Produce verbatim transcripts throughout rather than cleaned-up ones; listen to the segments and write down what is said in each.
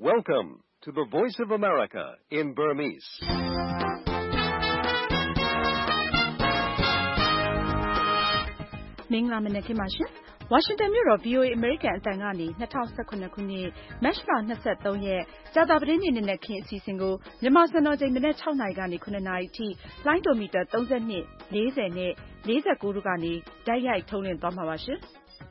Welcome to the Voice of America in Burmese. ။မင်္ဂလာမနက်ခင်းပါရှင်။ ဝါရှင်တန်မြို့တော် ဗွီအိုအေ အမေရိကန်အသံကနေ၂၀၁၇ခုနှစ်မတ်လ၂၃ရက်ကြာသပတေးနေ့နံနက်ခင်းအစီအစဉ်ကိုမြန်မာစံတော်ချိန်မနက်၆နာရီကနေ၇နာရီအထိလိုင်းဒိုမီတာ၃၂၊၄၀နဲ့၄၉တို့ကနေတိုက်ရိုက်ထုတ်လွှင့်သွားမှာပါရှင်။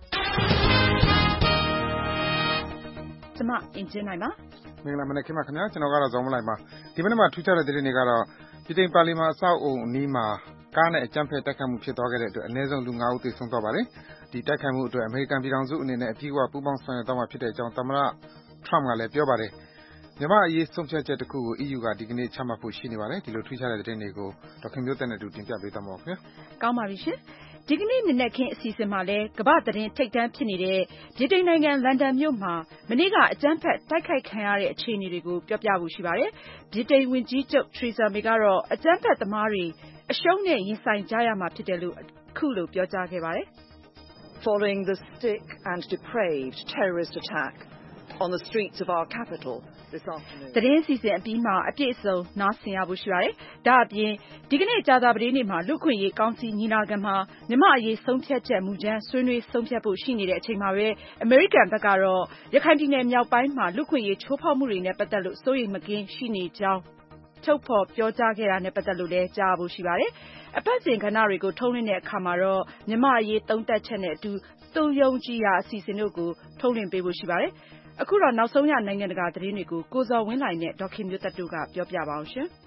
ကျွန်မအင်ကြင်းနိုင်ပါ။မင်္ဂလာမနက်ခင်းပါခင်ဗျာ။ကျွန်တော်ကတော့ဇော်မလိုက်ပါ။ဒီမနက်မှာထူးခြားတဲ့သတင်းတွေကတော့ပြည်ထောင်ပါလီမန်အဆောက်အုံအနီးမှာကားနဲ့အကြမ်းဖက်တိုက်ခိုက်မှုဖြစ်သွားခဲ့တဲ့အတွက်အနည်းဆုံးလူငါးဦးသေဆုံးသွားပါတယ်။ဒီတိုက်ခိုက်မှုအတွက်အမေရိကန်ပြည်ထောင်စုအနေနဲ့အပြည့်အဝပူးပေါင်းဆောင်ရွက်သွားမှာဖြစ်တဲ့အကြောင်းသမ္မတ Trump ကလည်းပြောပါတယ်။မြန်မာ့အရေးဆုံးဖြတ်ချက်တစ်ခုကို E U ကဒီကနေ့ချမှတ်ဖို့ရှိနေပါတယ်။ဒီလိုထူးခြားတဲ့သတင်းတွေကိုဒေါက်ခင်မျိုးသက်နဲ့အတူတင်ပြပေးသွားမှာပါခင်ဗျာ။ကောင်းပါပြီရှင်။ဒီကနေ့နနက်ခင်းအစီအစဉ်မှာလည်းကမ္ဘာ့သတင်းထိပ်တန်းဖြစ်နေတဲ့ဗြိတိန်နိုင်ငံလန်ဒန်မြို့မှာမနေ့ကအကြမ်းဖက်တိုက်ခိုက်ခံရတဲ့အခြေအနေတွေကိုပြောပြဖို့ရှိပါတယ်။ဗြိတိန်ဝန်ကြီးချုပ် Theresa May ကတော့အကြမ်းဖက်သမားတွေအရှုံးနဲ့ရင်ဆိုင်ကြရမှာဖြစ်တယ်လို့အခုလိုပြောကြားခဲ့ပါတယ်။ Following the sick and depraved terrorist attack on the streets of our capital this afternoon. သတင်းစီစဉ်အပြီးမှာအပြည့်အစုံနားဆင်ရဖို့ရှိပါတယ်။ဒါအပြင်ဒီကနေ့ကြာသပတေးနေ့မှာလူခွင့်ရေးကောင်စီညီလာခံမှာမြန်မာအရေးဆုံးဖြတ်ချက်မူကြမ်းဆွေးနွေးဆုံးဖြတ်ဖို့ရှိနေတဲ့အချိန်မှာပဲအမေရိကန်ဘက်ကတော့ရခိုင်ပြည်နယ်မြောက်ပိုင်းမှာလူခွင့်ရေးချိုးဖောက်မှုတွေနဲ့ပတ်သက်လို့စိုးရိမ်မကင်းရှိနေကြောင်းထုတ်ဖော်ပြောကြားခဲ့တာနဲ့ပတ်သက်လို့လည်းကြားဖို့ရှိပါတယ်။အပတ်စဉ်ကဏ္ဍတွေကိုထုတ်လွှင့်တဲ့အခါမှာတော့မြန်မာအရေးသုံးသပ်ချက်နဲ့အတူသူယုံကြည်ရာအစီအစဉ်တို့ကိုထုတ်လွှင့်ပေးဖို့ရှိပါတယ်။အခုတော့နောက်ဆုံးရနိုင်ငံတကာသတင်းတွေကိုကိုဇော်ဝင်းလှိုင်နဲ့ဒေါက်ခင်မျိုးသက်တို့ကပြောပြပါအောင်ရှင်။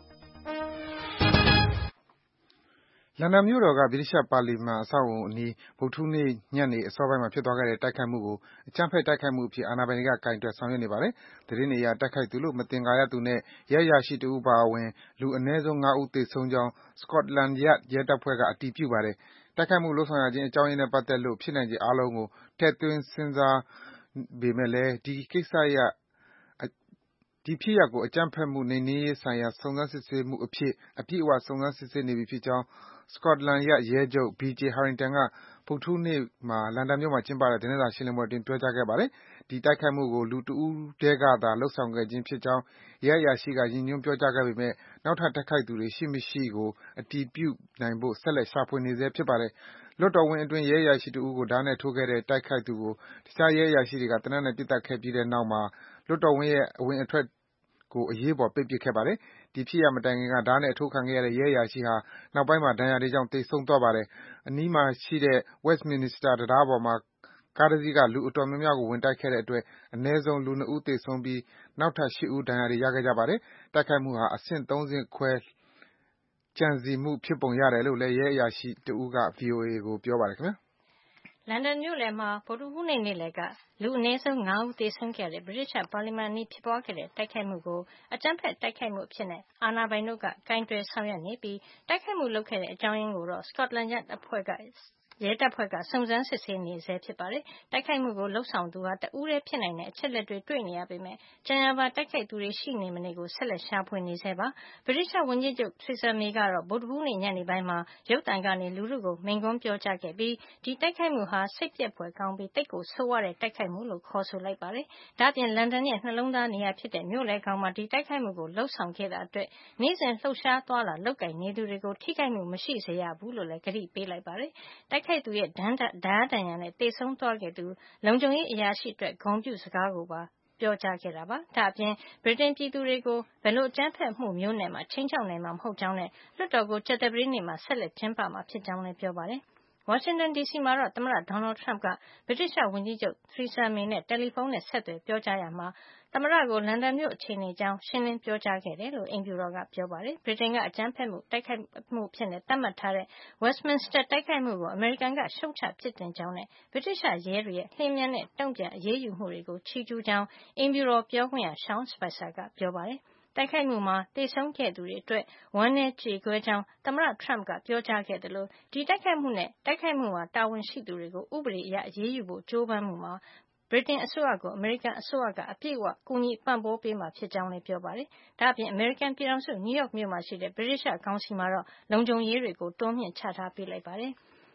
လန်ဒန်မြို့တော်ကဗြိတိသျှပါလီမန်အဆောက်အအုံအနီးဗုဒ္ဓဟူးနေ့ညနေအစောပိုင်းမှာဖြစ်သွားခဲ့တဲ့တိုက်ခိုက်မှုကိုအကြမ်းဖက်တိုက်ခိုက်မှုအဖြစ်အာဏာပိုင်တွေကကိုင်တွယ်ဆောင်ရွက်နေပါတယ်။သတင်းတွေအရတိုက်ခိုက်သူလို့မသင်္ကာရသူနဲ့ရဲအရာရှိတဦးအပါအဝင်လူအနည်းဆုံးငါးဦးသေဆုံးကြောင်း Scotland Yard ရဲတပ်ဖွဲ့ကအတည်ပြုပါတယ်။တိုက်ခိုက်မှုလုပ်ဆောင်ရခြင်းအကြောင်းရင်းနဲ့ပတ်သက်လို့ဖြစ်နိုင်ခြေအားလုံးကိုထည့်သွင်းစဉ်းစားပေမဲ့လည်းဒီကိစ္စရပ်ဒီဖြစ်ရပ်ကိုအကြမ်းဖက်မှုနှိမ်နင်းရေးဆိုင်ရာစုံစမ်းစစ်ဆေးမှုအဖြစ်အပြည့်အဝစုံစမ်းစစ်ဆေးနေပြီဖြစ်ကြောင်း Scotland Yard ရဲချုပ် B J Harrington ကဗုဒ္ဓဟူးနေ့မှာလန်ဒန်မြို့မှာကျင်းပတဲ့သတင်းစာရှင်းလင်းပွဲအတွင်းပြောကြားခဲ့ပါတယ်။ဒီတိုက်ခိုက်မှုကိုလူတဦးတည်းကသာလုပ်ဆောင်ခဲ့ခြင်းဖြစ်ကြောင်းရဲအရာရှိကရည်ညွှန်းပြောကြားခဲ့ပေမဲ့နောက်ထပ်တိုက်ခိုက်သူတွေရှိမရှိကိုအတည်ပြုနိုင်ဖို့ဆက်လက်ရှာဖွေနေဆဲဖြစ်ပါတယ်။လွှတ်တော်ဝင်းအတွင်းရဲအရာရှိတဦးကိုဓါးနဲ့ထိုးခဲ့တဲ့တိုက်ခိုက်သူကိုတခြားရဲအရာရှိတွေကသေနတ်နဲ့ပစ်သတ်ခဲ့ပြီးတဲ့နောက်မှာလွှတ်တော်ဝင်းရဲ့အဝင်အထွက်ကိုအရေးပေါ်ပိတ်ပစ်ခဲ့ပါတယ်။ဒီဖြစ်ရပ်မတိုင်ခင်ကဓါးနဲ့အထိုးခံခဲ့ရတဲ့ရဲအရာရှိဟာနောက်ပိုင်းမှာဒဏ်ရာတွေကြောင့်သေဆုံးသွားပါတယ်။အနီးမှာရှိတဲ့ Westminster တံတားပေါ်မှာကားတစ်စီးကလူအတော်များများကိုဝင်တိုက်ခဲ့တဲ့အတွက်အနည်းဆုံးလူနှစ်ဦးသေဆုံးပြီးနောက်ထပ်ရှစ်ဦးဒဏ်ရာတွေရခဲ့ကြပါတယ်။တိုက်ခိုက်မှုဟာအဆင့်သုံးဆင့်ခွဲကြံစည်မှုဖြစ်ပုံရတယ်လို့လည်းရဲအရာရှိတဦးက ဗွီအိုအေကိုပြောပါတယ်ခင်ဗျာ။လန်ဒန်မြို့လယ်မှာဗုဒ္ဓဟူးနေ့နေ့လယ်ကလူအနည်းဆုံးငါးဦးသေဆုံးခဲ့တဲ့ဗြိတိသျှပါလီမန်အနီးဖြစ်ပွားခဲ့တဲ့တိုက်ခိုက်မှုကိုအကြမ်းဖက်တိုက်ခိုက်မှုအဖြစ်နဲ့အာဏာပိုင်တို့ကကိုင်တွယ်ဆောင်ရွက်နေပြီးတိုက်ခိုက်မှုလုပ်ခဲ့တဲ့အကြောင်းရင်းကိုတော့ Scotland Yard အဖွဲ့ကရဲတပ်ဖွဲ့ကစုံစမ်းစစ်ဆေးနေဆဲဖြစ်ပါတယ်။တိုက်ခိုက်မှုကိုလှုပ်ဆောင်သူဟာတဦးတည်းဖြစ်နိုင်တဲ့အချက်လက်တွေတွေ့နေရပေမဲ့ကြံရပါတိုက်ခိုက်သူတွေရှိနေမနေကိုဆက်လက်ရှာဖွေနေဆဲပါ။ဗြိတိသျှဝန်ကြီးချုပ် Theresa May ကတော့ဗုဒ္ဓဟူးနေ့ညနေပိုင်းမှာရုပ်သံကနေလူထုကိုမိန့်ခွန်းပြောကြားခဲ့ပြီးဒီတိုက်ခိုက်မှုဟာစိတ်ပျက်ဖွယ်ကောင်းပြီးသိပ်ကိုဆိုးဝါးတဲ့တိုက်ခိုက်မှုလို့ခေါ်ဆိုလိုက်ပါတယ်။ဒါ့အပြင်လန်ဒန်ရဲ့နှလုံးသားနေရာဖြစ်တဲ့မြို့လယ်ခေါင်မှာဒီတိုက်ခိုက်မှုကိုလှုပ်ဆောင်ခဲ့တာအတွက်နေ့စဉ်လှုပ်ရှားသွားလာလုပ်ကိုင်နေသူတွေကိုထိခိုက်မှုမရှိစေရဘူးလို့လည်းကတိပေးလိုက်ပါတယ်။တိုက်ခိုက်သူရဲ့ဒဏ်ဓါးဒဏ်ရာနဲ့သေဆုံးသွားခဲ့သူလုံခြုံရေးအရာရှိအတွက်ဂုဏ်ပြုစကားကိုပါပြောကြားခဲ့တာပါ။ဒါ့အပြင်ဗြိတိန်ပြည်သူတွေကိုဘယ်လိုအကြမ်းဖက်မှုမျိုးနဲ့မှခြိမ်းခြောက်နိုင်မှာမဟုတ်ကြောင်းနဲ့လွှတ်တော်ကိုကြာသပတေးနေ့မှာဆက်လက်ကျင်းပမှာဖြစ်ကြောင်းလည်းပြောပါတယ်။ ဝါရှင်တန်ဒီစီမှာတော့သမ္မတဒေါ်နယ်ထရမ့်ကဗြိတိသျှဝန်ကြီးချုပ် Theresa May နဲ့တယ်လီဖုန်းနဲ့ဆက်သွယ်ပြောကြားရာမှာသမ္မတကိုလန်ဒန်မြို့အခြေအနေအကြောင်းရှင်းလင်းပြောကြားခဲ့တယ်လို့အိမ်ဖြူတော်ကပြောပါတယ်။ဗြိတိန်ကအကြမ်းဖက်မှုတိုက်ခိုက်မှုအဖြစ်သတ်မှတ်ထားတဲ့ Westminster တိုက်ခိုက်မှုကိုအမေရိကန်ကရှုတ်ချပြစ်တင်ကြောင်းနဲ့ဗြိတိသျှရဲတွေရဲ့လျင်မြန်တဲ့တုံ့ပြန်အရေးယူမှုတွေကိုချီးကျူးကြောင်းအိမ်ဖြူတော်ပြောခွင့်ရ Sean Spicer ကပြောပါတယ်။တိုက်ခိုက်မှုမှာသေဆုံးခဲ့သူတွေအတွက်ဝမ်းနည်းကြေကွဲကြောင်းသမ္မတ Trump ကပြောကြားခဲ့သလိုဒီတိုက်ခိုက်မှုနဲ့တိုက်ခိုက်မှုမှာတာဝန်ရှိသူတွေကိုဥပဒေအရအရေးယူဖို့ကြိုးပမ်းမှုမှာဗြိတိန်အစိုးရကိုအမေရိကန်အစိုးရကအပြည့်အဝကူညီပံ့ပိုးပေးမှာဖြစ်ကြောင်းလည်းပြောပါတယ်။ဒါ့အပြင်အမေရိကန်ပြည်ထောင်စုနယူးယောက်မြို့မှာရှိတဲ့ဗြိတိသျှကောင်စီမှာတော့လုံခြုံရေးတွေကိုတိုးမြှင့်ချထားပေးလိုက်ပါတယ်။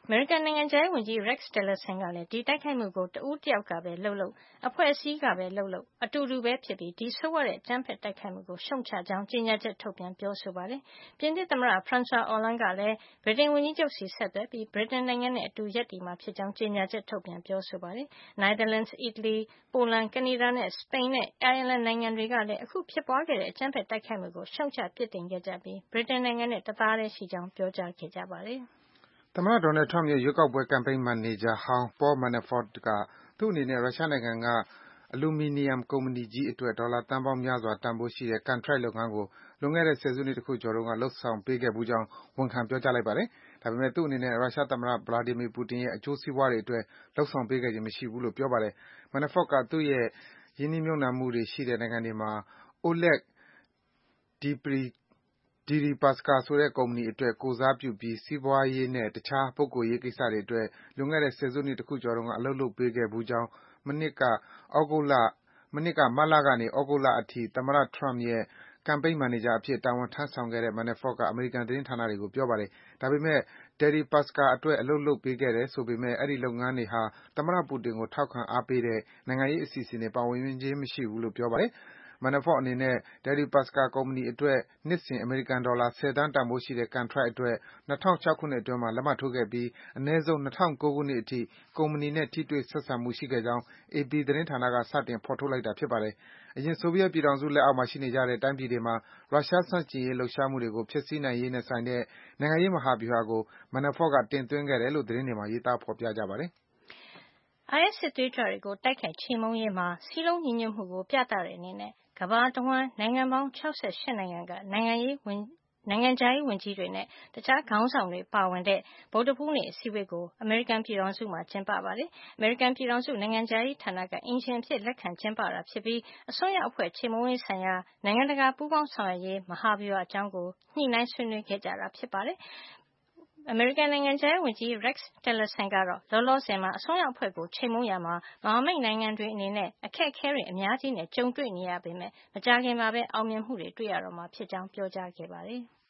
အမေရိကန်နိုင်ငံခြားရေးဝန်ကြီး Rex Tillerson ကလည်းဒီတိုက်ခိုက်မှုကိုတဦးတယောက်ကပဲလှုပ်လှုပ်အဖွဲ့အစည်းကပဲလှုပ်လှုပ်အတူတူပဲဖြစ်ပြီးဒီဆိုးဝါးတဲ့အကြမ်းဖက်တိုက်ခိုက်မှုကိုရှုံချကြောင်းကြေညာချက်ထုတ်ပြန်ပြောဆိုပါတယ်။ပြင်သစ်သမ္မတ François Hollande ကလည်းဗြိတိန်ဝန်ကြီးချုပ်စီဆက်သွယ်ပြီးဗြိတိန်နိုင်ငံနဲ့အတူရပ်တည်မှာဖြစ်ကြောင်းကြေညာချက်ထုတ်ပြန်ပြောဆိုပါတယ်။ Netherlands, Italy, Poland, Canada နဲ့ Spain နဲ့ Ireland နိုင်ငံတွေကလည်းအခုဖြစ်ပွားခဲ့တဲ့အကြမ်းဖက်တိုက်ခိုက်မှုကိုရှုံချပြစ်တင်ခဲ့ကြပြီးဗြိတိန်နိုင်ငံနဲ့တသားတည်းရှိကြောင်းပြောကြားခဲ့ကြပါတယ်။သမ္မတ Donald Trump ရဲ့ ရွေးကောက်ပွဲ ကမ်ပိန်းမန်နေဂျာဟောင်း Paul Manafort က သူ့အနေနဲ့ ရုရှားနိုင်ငံက အလူမီနီယံကုမ္ပဏီကြီးအတွက် ဒေါ်လာသန်းပေါင်းများစွာတန်ဖိုးရှိတဲ့ ကန်ထရိုက်လုပ်ငန်းကို လွန်ခဲ့တဲ့ ဆယ်စုနှစ်တခုကျော်တုန်းက လုပ်ဆောင်ပေးခဲ့ဘူးကြောင်း ဝန်ခံပြောကြားလိုက်ပါတယ်။ ဒါပေမယ့် သူ့အနေနဲ့ ရုရှားသမ္မတ Vladimir Putin ရဲ့ အကျိုးစီးပွားတွေအတွက် လုပ်ဆောင်ပေးခဲ့ခြင်းမရှိဘူးလို့ ပြောပါတယ်။ Manafort က သူ့ရဲ့ ရင်းနှီးမြုပ်နှံမှုတွေရှိတဲ့နိုင်ငံတွေမှာ Oleg Deripaska ဆိုတဲ့ကုမ္ပဏီအတွက် ကိုယ်စားပြုပြီး စီးပွားရေးနဲ့ တခြား ပုဂ္ဂိုလ်ရေးကိစ္စတွေအတွက် လွန်ခဲ့တဲ့ ဆယ်စုနှစ်တခုကျော်တုန်းက အလုပ်လုပ်ပေးခဲ့ဘူးကြောင်း မနှစ်က မတ်လကနေ သြဂုတ်လအထိ သမ္မတ Trump ရဲ့ ကမ်ပိန်းမန်နေဂျာအဖြစ် တာဝန်ထမ်းဆောင်ခဲ့တဲ့ Manafort က အမေရိကန်သတင်းဌာနတွေကို ပြောပါတယ်။ ဒါပေမယ့် Deripaska အတွက် အလုပ်လုပ်ပေးခဲ့တယ်ဆိုပေမယ့် အဲဒီလုပ်ငန်းတွေဟာ သမ္မတ Putin ကို ထောက်ခံအားပေးတဲ့ နိုင်ငံရေးအစီအစဉ်တွေပါဝင်ခြင်းမရှိဘူးလို့ ပြောပါတယ်။ Manafort အနေနဲ့ Deripaska ကုမ္ပဏီအတွက် နှစ်စဉ် အမေရိကန်ဒေါ်လာ ဆယ်သန်းတန်ဖိုးရှိတဲ့ ကန်ထရိုက်အတွက် ၂၀၀၆ ခုနှစ်အတွင်းမှာ လက်မှတ်ထိုးခဲ့ပြီး အနည်းဆုံး ၂၀၀၉ ခုနှစ်အထိ ကုမ္ပဏီနဲ့ ထိတွေ့ဆက်ဆံမှုရှိခဲ့ကြောင်း အေပီ သတင်းဌာနက စတင်ဖော်ထုတ်လိုက်တာဖြစ်ပါတယ်။ အရင် ဆိုဗီယက်ပြည်ထောင်စုလက်အောက်မှာရှိနေကြတဲ့ တိုင်းပြည်တွေမှာ ရုရှားဆန့်ကျင်ရေးလှုပ်ရှားမှုတွေကို ဖျက်ဆီးနိုင်ရေးနဲ့ဆိုင်တဲ့ နိုင်ငံရေးမဟာဗျူဟာကို Manafort က တင်သွင်းခဲ့တယ်လို့ သတင်းတွေမှာ ရေးသားဖော်ပြကြပါတယ်။ အိုင်အက်စ် စစ်သွေးကြွတွေကိုတိုက်ခိုက်ချေမှုန်းရေးမှာစည်းလုံးညီညွတ်မှုကိုပြသတဲ့အနေနဲ့ကမ္ဘာတဝှမ်းနိုင်ငံပေါင်း၆၈ နိုင်ငံကနိုင်ငံခြားရေးဝန်ကြီးတွေနဲ့တခြားခေါင်းဆောင်တွေပါဝင်တဲ့ဗုဒ္ဓဟူးနေ့အစည်းအဝေးကိုအမေရိကန်ပြည်ထောင်စုမှာကျင်းပပါတယ်။ အမေရိကန်ပြည်ထောင်စုနိုင်ငံခြားရေးဌာနကအိမ်ရှင်အဖြစ်လက်ခံကျင်းပတာဖြစ်ပြီးအစွန်းရောက်အဖွဲ့ချေမှုန်းရေးဆိုင်ရာနိုင်ငံတကာပူးပေါင်းဆောင်ရွက်ရေးမဟာဗျူဟာအကြောင်းကိုညှိနှိုင်းဆွေးနွေးခဲ့ကြတာဖြစ်ပါတယ်။ အမေရိကန်နိုင်ငံခြားရေးဝန်ကြီး Rex Tillerson ကတော့လောလောဆယ်မှာအစွန်းရောက်အဖွဲ့ကိုချေမှုန်းရာမှာမဟာမိတ်နိုင်ငံတွေအနေနဲ့အခက်အခဲတွေအများကြီးနဲ့ကြုံတွေ့နေရပေမယ့်မကြာခင်မှာပဲအောင်မြင်မှုတွေတွေ့ရတော့မှာဖြစ်ကြောင်းပြောကြားခဲ့ပါတယ်။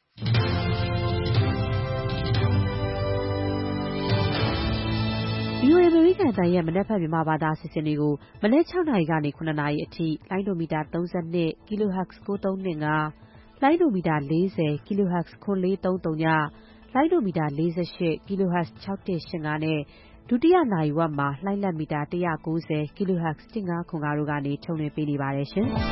VOA အမေရိကန်အသံရဲ့မနက်ဖြန်မြန်မာဘာသာအစီအစဉ်တွေကို မနက် ၆ နာရီကနေ ၇ နာရီအထိ လိုင်းဒိုမီတာ ၃၂ kHz ၉၃၂၅ လိုင်းဒိုမီတာ ၄၀ kHz ၇၄၃၀ လိုင်းဒိုမီတာ ၄၈ kHz ၆၁၈၅ နဲ့ ဒုတိယနာရီဝက်မှာ လှိုင်းလတ်မီတာ ၁၉၀ kHz ၁၅၇၅ တို့ကနေ ထုတ်လွှင့်ပေးနေပါတယ်ရှင်။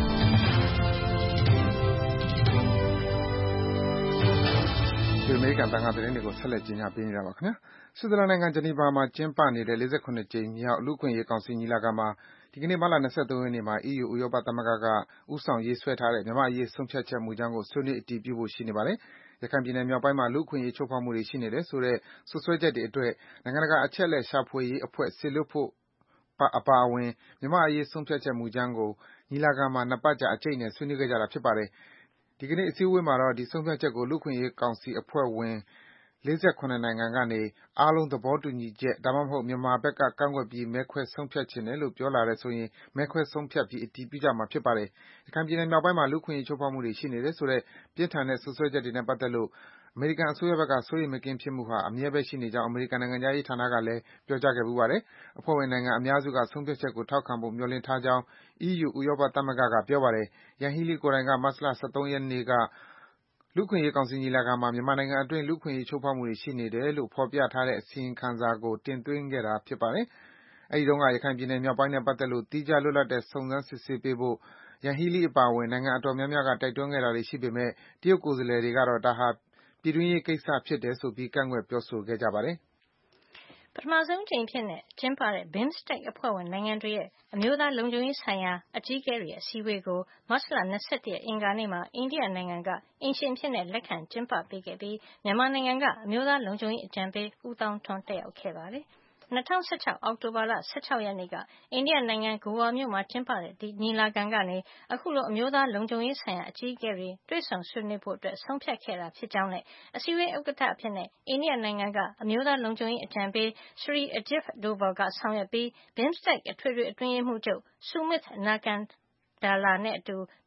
ဒီအမေရိကန်အသံကသတင်းတွေကိုဆက်လက်တင်ပြနေတာပါခင်ဗျာ။ ဆွစ်ဇာလန်နိုင်ငံ ဂျနီဗာမှာကျင်းပနေတဲ့ ၄၇ ကြိမ်မြောက် လူ့အခွင့်အရေးကောင်စီညီလာခံမှာ ဒီကနေ့ မတ်လ ၂၃ ရက်နေ့မှာ အီးယူ ဥရောပသမဂ္ဂက ဦးဆောင်ရေးဆွဲထားတဲ့ မြန်မာ့အရေးဆုံးဖြတ်ချက်မူကြမ်းကို ဆွေးနွေးအတည်ပြုဖို့ရှိနေပါတယ်။ ရခိုင်ပြည်နယ်မြောက်ပိုင်းမှာ လူ့အခွင့်အရေးချိုးဖောက်မှုတွေရှိနေတယ်ဆိုတဲ့ စွပ်စွဲချက်တွေအတွက် နိုင်ငံတကာ အချက်အလက်ရှာဖွေရေးအဖွဲ့စေလွှတ်ဖို့အပါအဝင် မြန်မာ့အရေးဆုံးဖြတ်ချက်မူကြမ်းကို ညီလာခံမှာ ၂ ပတ်ကြာ အကျိတ်အနယ် ဆွေးနွေးခဲ့ကြတာဖြစ်ပါတယ်။ ဒီကနေ့ အစည်းအဝေးမှာတော့ ဒီဆုံးဖြတ်ချက်ကို လူ့အခွင့်အရေးကောင်စီအဖွဲ့ဝင် ၄၇ နိုင်ငံကနေ အားလုံးသဘောတူညီချက် ဒါမှမဟုတ် မြန်မာဘက်က ကန့်ကွက်ပြီး မဲခွဲဆုံးဖြတ်ချင်တယ်လို့ ပြောလာတယ်ဆိုရင် မဲခွဲဆုံးဖြတ်ပြီး အတည်ပြုကြမှာဖြစ်ပါတယ်။ ရခိုင်ပြည်နယ်မြောက်ပိုင်းမှာ လူ့အခွင့်အရေးချိုးဖောက်မှုတွေရှိနေတယ်ဆိုတဲ့ ပြင်းထန်တဲ့စွပ်စွဲချက်တွေနဲ့ပတ်သက်လို့ အမေရိကန်အစိုးရဘက်က စိုးရိမ်မကင်းဖြစ်မှုဟာ အမြဲပဲရှိနေကြောင်း အမေရိကန်နိုင်ငံခြားရေးဌာနကလည်း ပြောကြားခဲ့ဖူးပါတယ်။ အဖွဲ့ဝင်နိုင်ငံအများစုက ဆုံးဖြတ်ချက်ကို ထောက်ခံဖို့ မျှော်လင့်ထားကြောင်း အီးယူ ဥရောပသမဂ္ဂက ပြောပါတယ်။ Yanghee Lee ကိုယ်တိုင်က မတ်လ ၁၃ ရက်နေ့က လူ့အခွင့်အရေးကောင်စီညီလာခံမှာ မြန်မာနိုင်ငံအတွင်း လူ့အခွင့်အရေးချိုးဖောက်မှုတွေရှိနေတယ်လို့ ဖော်ပြထားတဲ့ အစီရင်ခံစာကို တင်သွင်းခဲ့တာဖြစ်ပါတယ်။ အဲဒီတုန်းက ရခိုင်ပြည်နယ်မြောက်ပိုင်းနဲ့ပတ်သက်လို့ သီးခြားလွတ်လပ်တဲ့ စုံစမ်းစစ်ဆေးပေးဖို့ Yanghee Lee အပါအဝင် နိုင်ငံအတော်များများက တိုက်တွန်းခဲ့တာတွေရှိပေမယ့် တရုတ်ကိုယ်စားလှယ်တွေကတော့ ဒါဟာ ပြည်တွင်းရေးကိစ္စဖြစ်တယ်ဆိုပြီး ကန့်ကွက်ပြောဆိုခဲ့ကြပါတယ်။ပထမဆုံးအကြိမ်အဖြစ်ကျင်းပတဲ့ BIMSTEC အဖွဲ့ဝင်နိုင်ငံတွေရဲ့ အမျိုးသားလုံခြုံရေးဆိုင်ရာအကြီးအကဲတွေရဲ့အစည်းအဝေးကို မတ်လ ၂၁ ရက်အင်္ဂါနေ့မှာ အိန္ဒိယနိုင်ငံက အိမ်ရှင်အဖြစ်လက်ခံကျင်းပပေးခဲ့ပြီး မြန်မာနိုင်ငံကအမျိုးသားလုံခြုံရေးအကြံပေး ဦးသောင်းထွန်းတက်ရောက်ခဲ့ပါတယ်။ ၂၀၁၆ အောက်တိုဘာလ ၁၆ ရက်နေ့က အိန္ဒိယနိုင်ငံ ဂိုအာမြို့မှာကျင်းပတဲ့ဒီညီလာခံကနေ အခုလို အမျိုးသားလုံခြုံရေးဆိုင်ရာအကြီးအကဲတွေတွေ့ဆုံဆွေးနွေးဖို့ဆုံးဖြတ်ခဲ့တာဖြစ်ကြောင်းနဲ့ အစည်းအဝေးဥက္ကဋ္ဌအဖြစ် အိန္ဒိယနိုင်ငံကအမျိုးသားလုံခြုံရေးအကြံပေး Sri Ajit Doval ကဆောင်ရွက်ပြီး BIMSTEC အထွေထွေအတွင်းရေးမှူးချုပ် Sumit Nakandala နဲ့အတူ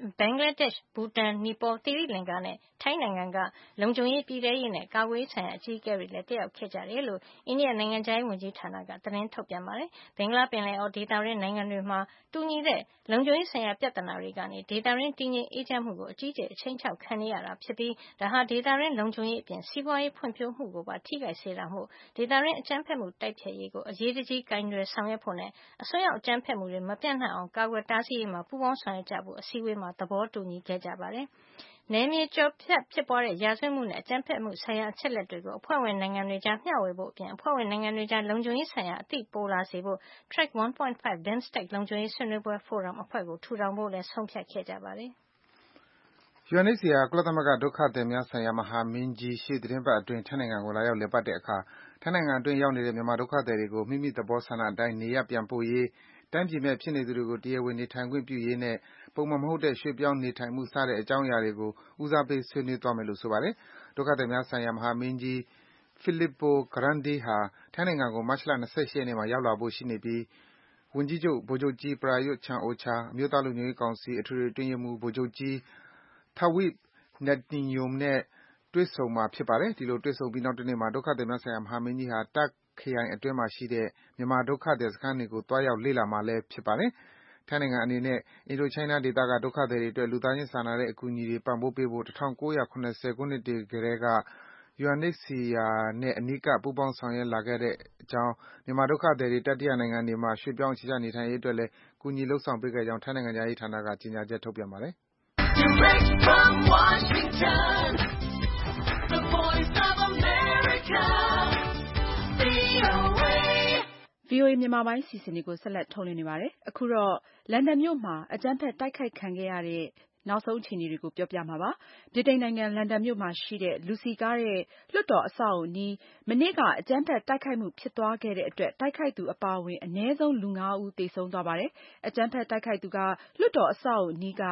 ဘင်္ဂလားဒေ့ရှ်၊ဘူတန်၊နီပေါ၊သီရိလင်္ကာနဲ့ထိုင်းနိုင်ငံကလုံခြုံရေးပြည်ထဲရေးနဲ့ကာကွယ်ရေးဆိုင်ရာအကြီးအကဲတွေလည်းတက်ရောက်ခဲ့ကြတယ်လို့အိန္ဒိယနိုင်ငံခြားရေးဝန်ကြီးဌာနကသတင်းထုတ်ပြန်ပါတယ်။ဘင်္ဂလားပင်လယ်အော်ဒေသတွင်းနိုင်ငံတွေမှာတူညီတဲ့လုံခြုံရေးဆိုင်ရာပြဿနာတွေကနေဒေသတွင်းတည်ငြိမ်အေးချမ်းမှုကိုအကြီးအကျယ်အချိန်ချောက်ခံနေရတာဖြစ်ပြီးဒါဟာဒေသတွင်းလုံခြုံရေးအပြင်စီးပွားရေးဖွံ့ဖြိုးမှုကိုပါထိခိုက်စေတာမို့ဒေသတွင်းအကြမ်းဖက်မှုတိုက်ဖျက်ရေးကိုအရေးတကြီးကိုင်တွယ်ဆောင်ရွက်ဖို့နဲ့အစွန်းရောက်အကြမ်းဖက်မှုတွေမပြန့်နှံ့အောင်ကာကွယ်တားဆီးရေးမှာပူးပေါင်းဆောင်ရွက်ကြဖို့အစည်းအဝေးမှာသဘောတူညီခဲ့ကြပါတယ်။နယ်မြေကျော်ဖြတ်ဖြစ်ပွားတဲ့ရာဇဝတ်မှုနဲ့အကြမ်းဖက်မှုဆိုင်ရာအချက်လက်တွေကိုအဖွဲ့ဝင်နိုင်ငံတွေကြားမျှဝေဖို့အပြင်အဖွဲ့ဝင်နိုင်ငံတွေကြားလုံခြုံရေးဆိုင်ရာအသိပိုလာစေဖို့ Track one point five BIMSTEC လုံခြုံရေးဆွေးနွေးပွဲဖိုရမ်အဖွဲ့ကိုထူထောင်ဖို့လည်းဆုံးဖြတ်ခဲ့ကြပါတယ်။ U N H C R ကုလသမဂ္ဂဒုက္ခသည်များဆိုင်ရာမဟာမင်းကြီးရှေ့သီတင်းပတ်အတွင်းထိုင်းနိုင်ငံကိုလာရောက်လည်ပတ်တဲ့အခါထိုင်းနိုင်ငံအတွင်းရောက်နေတဲ့မြန်မာဒုက္ခသည်တွေကိုမိမိသဘောဆန္ဒအတိုင်းနေရပ်ပြန်ပို့ရေး၊တိုင်းပြည်မဲ့ဖြစ်နေသူတွေကိုတရားဝင်နေထိုင်ခွင့်ပြုရေးနဲ့ပုံမှန်မဟုတ်တဲ့ရွှေ့ပြောင်းနေထိုင်မှုစတဲ့အကြောင်းအရာတွေကိုဦးစားပေးဆွေးနွေးသွားမယ်လို့ဆိုပါတယ်။ဒုက္ခသည်များဆိုင်ရာမဟာမင်းကြီး Filippo Grandi ဟာထိုင်းနိုင်ငံကိုမတ်လ၂၈ရက်နေ့မှာရောက်လာဖို့ရှိနေပြီးဝန်ကြီးချုပ်ဗိုလ်ချုပ်ကြီး Prayut Chan-o-cha ၊အမျိုးသားလုံခြုံရေးကောင်စီအထွေထွေအတွင်းရေးမှူးဗိုလ်ချုပ်ကြီး Thawip Niyot နဲ့တွေ့ဆုံမှာဖြစ်ပါတယ်။ဒီလိုတွေ့ဆုံပြီးနောက်တနေ့မှာဒုက္ခသည်များဆိုင်ရာမဟာမင်းကြီးဟာTak ခရိုင်အတွင်းမှာရှိတဲ့မြန်မာဒုက္ခသည်စခန်းတွေကိုသွားရောက်လေ့လာမှာလည်းဖြစ်ပါတယ်။ထိုင်းနိုင်ငံအနေနဲ့အင်ဒိုချိုင်းနားဒေသကဒုက္ခသည်တွေအတွက်လူသားချင်းစာနာတဲ့အကူအညီတွေပံ့ပိုးပေးဖို့၁၉၇၀ခုနှစ်တွေကတည်းက U N H C R နဲ့အနီးကပ်ပူးပေါင်းဆောင်ရွက်လာခဲ့တဲ့အကြောင်း၊မြန်မာဒုက္ခသည်တွေတတိယနိုင်ငံတွေမှာရွှေ့ပြောင်းအခြေချနေထိုင်ရေးအတွက်လည်းကူညီလုပ်ဆောင်ပေးခဲ့ကြောင်းထိုင်းနိုင်ငံခြားရေးဌာနကကြေညာချက်ထုတ်ပြန်ပါတယ်။ Direct from Washington, the voice of America, V O A V O A မြန်မာပိုင်းစီစဉ်တွေကိုဆက်လက်ထုတ်လွှင့်နေပါတယ်။အခုတော့လန်ဒန်မြို့မှာအကြမ်းဖက်တိုက်ခိုက်ခံခဲ့ရတဲ့နောက်ဆုံးအခြေအနေတွေကိုပြောပြမှာပါ။ဗြိတိန်နိုင်ငံလန်ဒန်မြို့မှာရှိတဲ့လူစည်ကားတဲ့လွှတ်တော်အဆောက်အဦအနီးမနေ့ကအကြမ်းဖက်တိုက်ခိုက်မှုဖြစ်သွားခဲ့တဲ့အတွက်တိုက်ခိုက်သူအပါအဝင်အနည်းဆုံးလူငါးဦးသေဆုံးသွားပါတယ်။အကြမ်းဖက်တိုက်ခိုက်သူကလွှတ်တော်အဆောက်အဦအနီးက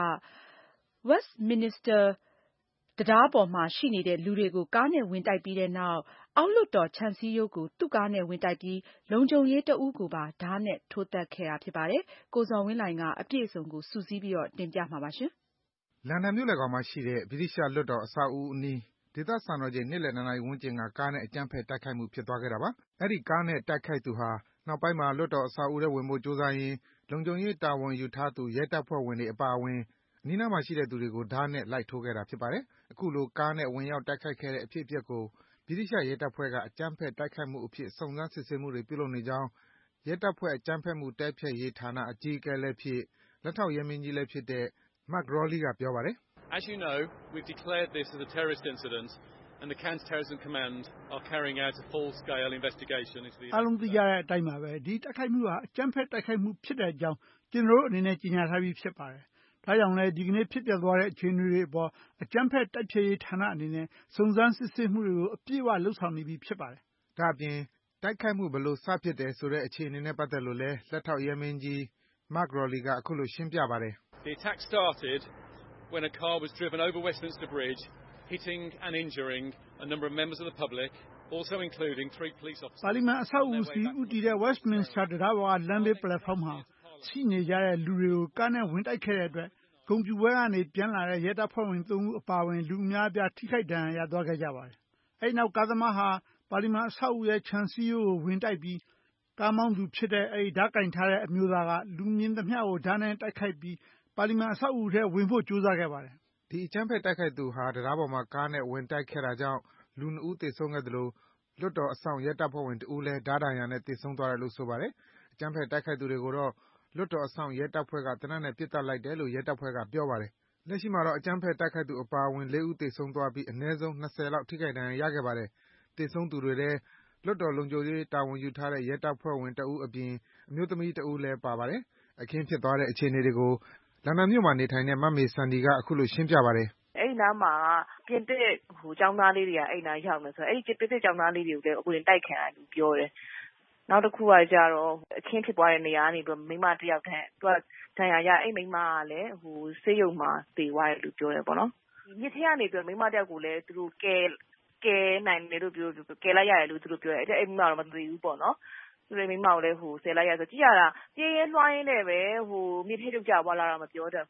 Westminster တံတားပေါ်မှာရှိနေတဲ့လူတွေကိုကားနဲ့ဝင်တိုက်ပြီးတဲ့နောက်အောက်လွှတ်တော်ခြံစည်းရိုးကိုသူ့ကားနဲ့ဝင်တိုက်ပြီးလုံခြုံရေးတဦးကိုပါဓါးနဲ့ထိုးသတ်ခဲ့တာဖြစ်ပါတယ်။ကိုဇော်ဝင်းလှိုင်ကအပြည့်အစုံကိုစုစည်းပြီးတော့တင်ပြမှာပါ။လန်ဒန်မြို့လယ်ခေါင်မှာရှိတဲ့ဗြိတိသျှလွှတ်တော်အဆောက်အဦအနီးဒေသစံတော်ချိန်နေ့လည်နှစ်နာရီဝန်းကျင်ကကားနဲ့အကြမ်းဖက်တိုက်ခိုက်မှုဖြစ်သွားခဲ့တာပါ။အဲဒီကားနဲ့တိုက်ခိုက်သူဟာနောက်ပိုင်းမှာလွှတ်တော်အဆောက်အဦထဲဝင်ဖို့ကြိုးစားရင်းလုံခြုံရေးတာဝန်ယူထားသူရဲတပ်ဖွဲ့ဝင်တွေအပါအဝင်အနီးနားမှာရှိတဲ့သူတွေကိုဓါးနဲ့လိုက်ထိုးခဲ့တာဖြစ်ပါတယ်။အခုလိုကားနဲ့ဝင်ရောက်တိုက်ခိုက်ခဲ့တဲ့အဖြစ်အပျက်ကိုဗြိတိသျှရဲတပ်ဖွဲ့ကအကြမ်းဖက်တိုက်ခိုက်မှုအဖြစ်စုံစမ်းစစ်ဆေးမှုတွေပြုလုပ်နေကြောင်းရဲတပ်ဖွဲ့အကြမ်းဖက်မှုတိုက်ဖျက်ရေးဌာနအကြီးအကဲလည်းဖြစ်လက်ထောက်ရဲမင်းကြီးလည်းဖြစ်တဲ့ Mark Rowley ကပြောပါတယ်။ As you know, we've declared this as a terrorist incident and the Counter-Terrorism Command are carrying out a full-scale investigation into the အားလုံးသိကြတဲ့အတိုင်းပါပဲဒီတိုက်ခိုက်မှုဟာအကြမ်းဖက်တိုက်ခိုက်မှုဖြစ်တဲ့အကြောင်းကျွန်တော်တို့အနေနဲ့ကြေညာထားပြီးဖြစ်ပါတယ်။ဒါကြောင့်လည်းဒီကနေ့ဖြစ်ပျက်သွားတဲ့အခြေအနေတွေအပေါ်အကြမ်းဖက်တိုက်ဖျက်ရေးဌာနအနေနဲ့စုံစမ်းစစ်ဆေးမှုတွေကိုအပြည့်အဝလုပ်ဆောင်နေပြီးဖြစ်ပါတယ်။ဒါ့အပြင်တိုက်ခိုက်မှုဘယ်လိုစဖြစ်တယ်ဆိုတဲ့အခြေအနေနဲ့ပတ်သက်လို့လည်းလက်ထောက်ရဲမင်းကြီး Mark Rowley ကအခုလိုရှင်းပြပါတယ်။ The attack started when a car was driven over Westminster Bridge, hitting and injuring a number of members of the public, also including three police officers. ပါလီမန်အဆောက်အဦစီဦးတည်တဲ့ Westminster တံတားပေါ်ကလမ်းဘေးပလက်ဖောင်းမှာရှိနေကြတဲ့လူတွေကိုကားနဲ့ဝင်တိုက်ခဲ့တဲ့အတွက်ဂုဏ်ပြုပွဲကနေပြန်လာတဲ့ရဲတပ်ဖွဲ့ဝင်သုံးဦးအပါအဝင်လူအများအပြားထိခိုက်ဒဏ်ရာရသွားခဲ့ကြပါတယ်။အဲဒီနောက်ကားသမားဟာပါလီမန်အဆောက်အဦရဲ့ခြံစည်းရိုးကိုဝင်တိုက်ပြီးကားမောင်းသူဖြစ်တဲ့အဲဒီဓါးကင်ထားတဲ့အမျိုးသားကလူမြင်သမျှကိုဓါးနဲ့တိုက်ခိုက်ပြီးပါလီမန်အဆောက်အဦထဲဝင်ဖို့ကြိုးစားခဲ့ပါတယ်။ဒီအကြမ်းဖက်တိုက်ခိုက်သူဟာတံတားပေါ်မှာကားနဲ့ဝင်တိုက်ခဲ့တာကြောင့်လူနှစ်ဦးသေဆုံးခဲ့သလိုလွှတ်တော်အစောင့်ရဲတပ်ဖွဲ့ဝင်တဦးလည်းဓါးဒဏ်ရာနဲ့သေဆုံးသွားတယ်လို့ဆိုပါတယ်။အကြမ်းဖက်တိုက်ခိုက်သူတွေကိုတော့လွှတ်တော်အစောင့်ရဲတပ်ဖွဲ့ကသေနတ်နဲ့ပစ်သတ်လိုက်တယ်လို့ရဲတပ်ဖွဲ့ကပြောပါတယ်။လက်ရှိမှာတော့အကြမ်းဖက်တိုက်ခိုက်သူအပါအဝင်လေးဦးသေဆုံးသွားပြီးအနည်းဆုံး၂၀လောက်ထိခိုက်ဒဏ်ရာရခဲ့ပါတယ်။သေဆုံးသူတွေထဲလွှတ်တော်လုံခြုံရေးတာဝန်ယူထားတဲ့ရဲတပ်ဖွဲ့ဝင်တဦးအပြင်အမျိုးသမီးတဦးလည်းပါပါတယ်။အခင်းဖြစ်သွားတဲ့အခြေအနေတွေကိုလန်ဒန်မြို့မှာနေထိုင်တဲ့မမေစန္ဒီကအခုလိုရှင်းပြပါတယ်။အဲဒီနားမှာပြင်သစ်ကျောင်းသားလေးတွေကအဲဒီနားရောက်နေဆိုတော့အဲဒီပြင်သစ်ကျောင်းသားလေးတွေကိုလည်းအဝင်တိုက်ခံရတယ်လို့ပြောတယ်။နောက်တစ်ခုကကြတော့အခင်းဖြစ်ပွားတဲ့နေရာကနေပြီးမိမတယောက်တည်းသူကဒဏ်ရာရအဲဒီမိမကလည်းဟိုဆေးရုံမှာသေသွားတယ်လို့ပြောတယ်ပေါ့နော်။မြစ်ထဲကနေပြီးမိမတယောက်ကိုလည်းသူတို့ကဲကဲနိုင်တယ်လို့ပြောကဲလိုက်ရတယ်လို့သူတို့ပြောတယ်။အဲဒီမိမကတော့မသိဘူးပေါ့နော်။သူတို့မိမကိုလည်းဟိုဆယ်လိုက်ရဆိုကြည့်ရတာပြေးရဲလွှားရင်းနဲ့ပဲဟိုမြစ်ထဲကျသွားလာတာမပြောတတ်ဘူး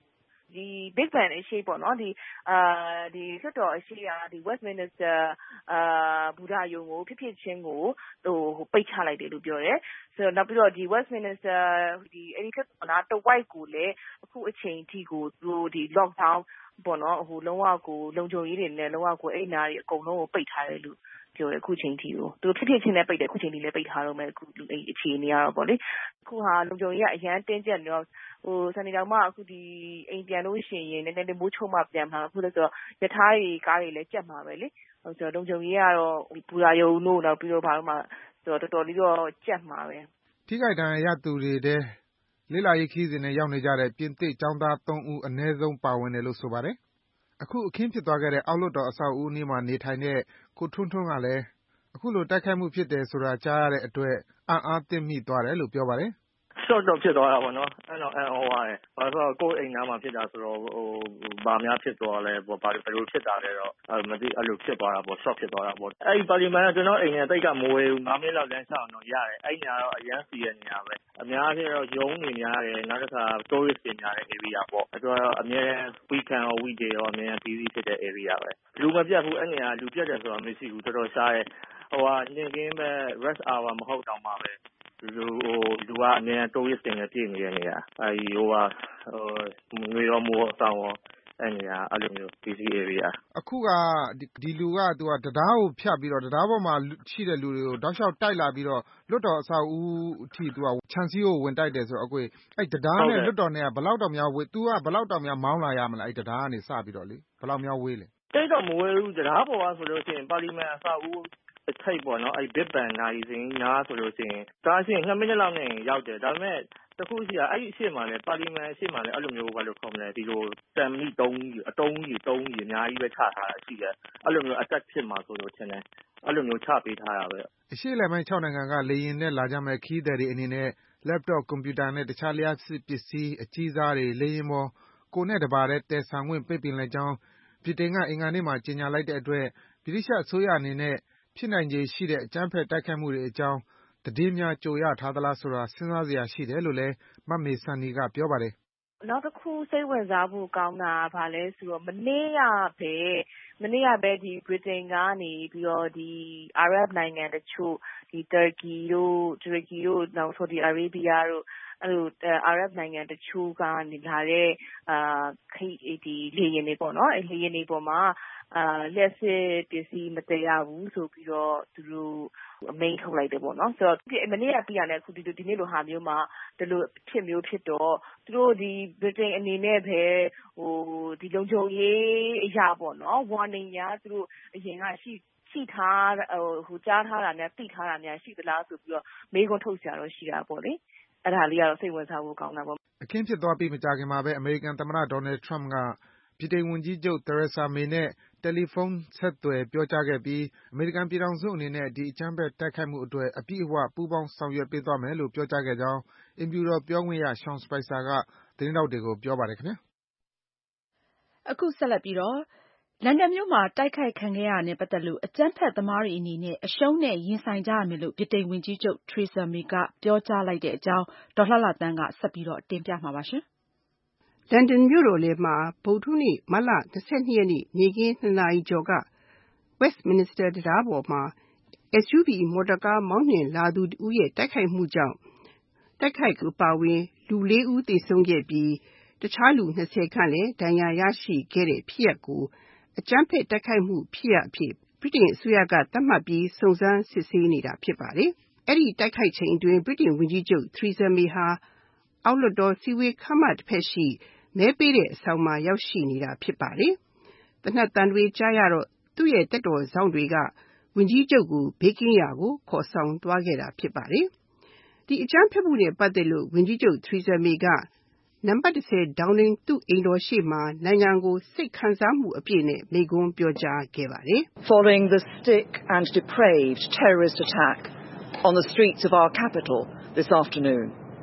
ဒီ Big Ben အရှိပေါ့နော်ဒီအာဒီလွှတ်တော်အရှိကဒီ Westminster အာဘူဒါယုံကိုဖြစ်ဖြစ်ချင်းကိုဟိုပိတ်ချလိုက်တယ်လို့ပြောတယ်ဆိုတော့နောက်ပြီးတော့ဒီ Westminster ဒီအဲ့ဒီလွှတ်တော်နာတဝိုက်ကိုလည်းအခုအချိန်ထိကိုသူဒီ lockdown ပေါ့နော်ဟိုလုံးဝကိုလုံခြုံရေးတွေနဲ့လုံးဝကိုအဲ့နာတွေအကုန်လုံးကိုပိတ်ထားတယ်လို့ပြောတယ်အခုချိန်ထိကိုသူဖြစ်ဖြစ်ချင်းနဲ့ပိတ်တယ်အခုချိန်ထိလည်းပိတ်ထားတော့မယ်အခုအဲ့အခြေအနေကတော့ပေါ့လေအခုဟာလုံခြုံရေးကအရန်တင်းကျပ်နေတော့ဟိုစနေတော်မှအခုဒီအိမ်ပြန်လို့ရှိရင်နည်းနည်းလေးမိုးချုံမှပြန်မှာအခုလည်းဆိုတော့ရထားတွေကားတွေလည်းကျက်မှာပဲလေဟုတ်ဆိုတော့လုံခြုံရေးကတော့ပူရာယုံလို့တော့ပြီးတော့ဘာလို့မှဆိုတော့တော်တော်လေးတော့ကျက်မှာပဲထိခိုက်ဒဏ်ရာရသူတွေတဲ့လေးလာရေးခီးစဉ်နဲ့ရောက်နေကြတဲ့ပြင်သစ်ចောင်းသားသုံးဦးအနည်းဆုံးပါဝင်တယ်လို့ဆိုပါတယ်အခုအခင်းဖြစ်သွားခဲ့တဲ့အောက်လွှတ်တော်အဆောက်အဦနီးမှာနေထိုင်တဲ့ကိုထွန်းထွန်းကလည်းအခုလိုတိုက်ခိုက်မှုဖြစ်တယ်ဆိုတာကြားရတဲ့အတွက်အံ့အားသင့်မိသွားတယ်လို့ပြောပါတယ် short တော့ဖြစ်သွားတာပေါ့နော်အဲ့တော့အံ့ဩရတယ်ဘာလို့ဆိုတော့ကိုယ်အိမ်သားမှာဖြစ်တာဆိုတော့ဟိုဘာများဖြစ်သွားလဲဘာဘယ်လိုဖြစ်တာလဲတော့မသိအဲ့လိုဖြစ်သွားတာပေါ့ short ဖြစ်သွားတာပေါ့အဲ့ဒီပါလီမန်ကကျွန်တော်အိမ်နဲ့တိတ်ကမဝေဘူးငါးမိနစ်လောက်လမ်းလျှောက်တော့ရတယ်အဲ့ညာတော့အရန်စီရနေရပဲအများကြီးတော့ရုံးနေများတယ်နောက်တစ်ခါ tourist တွေများတဲ့ area ပေါ့အဲ့တော့အများ weekend ရော weekday ရောအများ busy ဖြစ်တဲ့ area ပဲလူမပြတ်ဘူးအဲ့ညာလူပြတ်တယ်ဆိုတာမရှိဘူးတော်တော်ရှားတယ်ဟိုဟာနေကင်းပဲ rest hour မဟုတ်တော့မှပဲလူဟိုလူကအများ tourist တွေနဲ့ပြည့်နေတဲ့နေရာအဲဒီဟိုဟာဟိုငွေရောမိုးတောင်းရောအဲ့နေရာအဲ့လိုမျိုး busy area အခုကဒီလူကသူကတရားကိုဖြတ်ပြီးတော့တရားပေါ်မှာရှိတဲ့လူတွေကိုတောက်လျှောက်တိုက်လာပြီးတော့လွတ်တော်အဆောက်အဦအထိသူကခြံစည်းကိုဝင်တိုက်တယ်ဆိုတော့အကွေအဲ့တရားနဲ့လွတ်တော်နဲ့ကဘယ်လောက်တော့များဝေး तू ကဘယ်လောက်တော့များမောင်းလာရမလားအဲ့တရားကနေစပြီးတော့လေဘယ်လောက်များဝေးလဲတိတ်တော့မဝေးဘူးတရားပေါ်ကဆိုလို့ရှိရင်ပါလီမန်အဆောက်အဦအထိပ်ပေါ့နော်အဲ့ Big Ben နိုင်စင်ညာဆိုလို့ရှိရင်ဒါရှိရင်နှစ်မိနစ်လောက်နဲ့ရောက်တယ်ဒါပေမဲ့တခုရှိတာအဲ့ဒီအရှိမှလည်းပါလီမန်အရှိမှလည်းအဲ့လိုမျိုးဘာလို့ခေါ်မလဲဒီလိုတန်မိသုံးကြီးအတုံးကြီးသုံးကြီးအများကြီးပဲချထားတာရှိတယ်အဲ့လိုမျိုး attack ဖြစ်မှာဆိုလို့ထင်တယ်အဲ့လိုမျိုးချပေးထားတာပဲအရှိလပိုင်း၆နိုင်ငံကလေယာဉ်နဲ့လာကြမဲ့ခီးသည်တွေအနေနဲ့ laptop ကွန်ပျူတာနဲ့တခြားလျှပ်စစ်ပစ္စည်းအကြီးစားတွေလေယာဉ်ပေါ်ကိုနဲ့တပါတဲ့တည်ဆောင်ခွင့်ပိတ်ပင်လိုက်ကြောင်းဗြိတိန်ကအင်္ဂါနေ့မှာကြေညာလိုက်တဲ့အတွက်ဗြိတိရှအစိုးရအနေနဲ့ဖြစ်နိုင်ခြေရှိတဲ့အကြမ်းဖက်တိုက်ခိုက်မှုတွေအကြောင်းသတင်းများကြိုရထားသလားဆိုတာစဉ်းစားစရာရှိတယ်လို့လည်းမမေဆန်နီကပြောပါတယ်နောက်တစ်ခုစိတ်ဝင်စားဖို့ကောင်းတာဗာလဲဆိုတော့မနေ့ကပဲမနေ့ကပဲဒီ Britain ကနေပြီးတော့ဒီ Arab နိုင်ငံတချို့ဒီ Turkey တို့ Turkey တို့နောက် Saudi Arabia တို့အဲ့လို Arab နိုင်ငံတချို့ကနေလာတဲ့အာခိဒီလေယာဉ်တွေပေါ့နော်အဲ့လေယာဉ်တွေပေါ်မှာအာလက်စစ်ပစ္စည်းမတည်ရဘူးဆိုပြီးတော့သူတို့အမိန့်ထုတ်လိုက်တယ်ပေါ့နော်ဆိုတော့မနေ့ကပြရတဲ့အခုဒီဒီနေ့လိုဟာမျိုးမှာဒီလိုဖြစ်မျိုးဖြစ်တော့သူတို့ဒီ Britain အနေနဲ့ပဲဟိုဒီလုံခြုံရေးအရာပေါ့နော် warning ညာသူတို့အရင်ကရှိရှိထားဟိုဟိုကြားထားတာများသိထားတာများရှိသလားဆိုပြီးတော့မေးခွန်းထုတ်ကြတော့ရှိတာပေါ့လေအဲ့ဒါလေးကတော့စိတ်ဝင်စားဖို့ကောင်းတာပေါ့အခင်းဖြစ်သွားပြီးမကြာခင်မှာပဲအမေရိကန်သမ္မတဒေါ်နယ်ထရမ့်ကဗြိတိန်ဝန်ကြီးချုပ်သရက်ဆာမေနဲ့တယ်လီဖုန်းဆက်သွယ်ပြောကြားခဲ့ပြီးအမေရိကန်ပြည်ထောင်စုအနေနဲ့ဒီအကြမ်းဖက်တိုက်ခိုက်မှုအတွက်အပြည့်အဝပူးပေါင်းဆောင်ရွက်ပေးသွားမယ်လို့ပြောကြားခဲ့ကြောင်းအိမ်ဖြူတော်ပြောခွင့်ရ Sean Spicer ကသတင်းထောက်တွေကိုပြောပါတယ်ခင်ဗျာအခုဆက်လက်ပြီးတော့လန်ဒန်မြို့မှာတိုက်ခိုက်ခံခဲ့ရတဲ့ပတ်သက်လို့အကြမ်းဖက်သမားတွေအနေနဲ့အရှုံးနဲ့ရင်ဆိုင်ကြရမယ်လို့ဗြိတိန်ဝန်ကြီးချုပ် Theresa May ကပြောကြားလိုက်တဲ့အကြောင်းဒေါ်လှလှသန်းကဆက်ပြီးတော့တင်ပြမှာပါရှင်လန်ဒန်မြို့တော်လေးမှာဗုဒ္ဓဟူးနေ့မတ်လ၂၂ရက်နေ့နေ့ခင်းနှစ်နာရီကျော်က Westminster တံတားပေါ်မှာ S U V မော်တော်ကားမောင်းနှင်လာသူတဦးရဲ့တိုက်ခိုက်မှုကြောင့်တိုက်ခိုက်သူအပါအဝင်လူလေးဦးသေဆုံးခဲ့ပြီးတခြားလူ၂၀ခန့်လည်းဒဏ်ရာရရှိခဲ့တဲ့ဖြစ်ရပ်ကိုအကြမ်းဖက်တိုက်ခိုက်မှုဖြစ်ရပ်အဖြစ်ဗြိတိန်အစိုးရကသတ်မှတ်ပြီးစုံစမ်းစစ်ဆေးနေတာဖြစ်ပါတယ်။အဲဒီတိုက်ခိုက်ချိန်အတွင်းဗြိတိန်ဝန်ကြီးချုပ် Theresa May ဟာအောက်လွှတ်တော်စည်းဝေးခန်းမတစ်ဖက်ရှိမဲပေးတဲ့အဆောင်မှာရောက်ရှိနေတာဖြစ်ပါတယ်။သေနတ်သံတွေကြားရတော့သူ့ရဲ့တက်တော်စောင့်တွေကဝန်ကြီးချုပ်ကိုဘေးကင်းရာကိုခေါ်ဆောင်သွားခဲ့တာဖြစ်ပါတယ်။ဒီအကြမ်းဖက်မှုနဲ့ပတ်သက်လို့ဝန်ကြီးချုပ် Theresa May ကနံပါတ်၁၀ Downing သူ့အိမ်တော်ရှေ့မှာနိုင်ငံကိုစိတ်ခံစားမှုအပြည့်နဲ့မိန့်ခွန်းပြောကြားခဲ့ပါတယ်။ Following the sick and depraved terrorist attack on the streets of our capital this afternoon,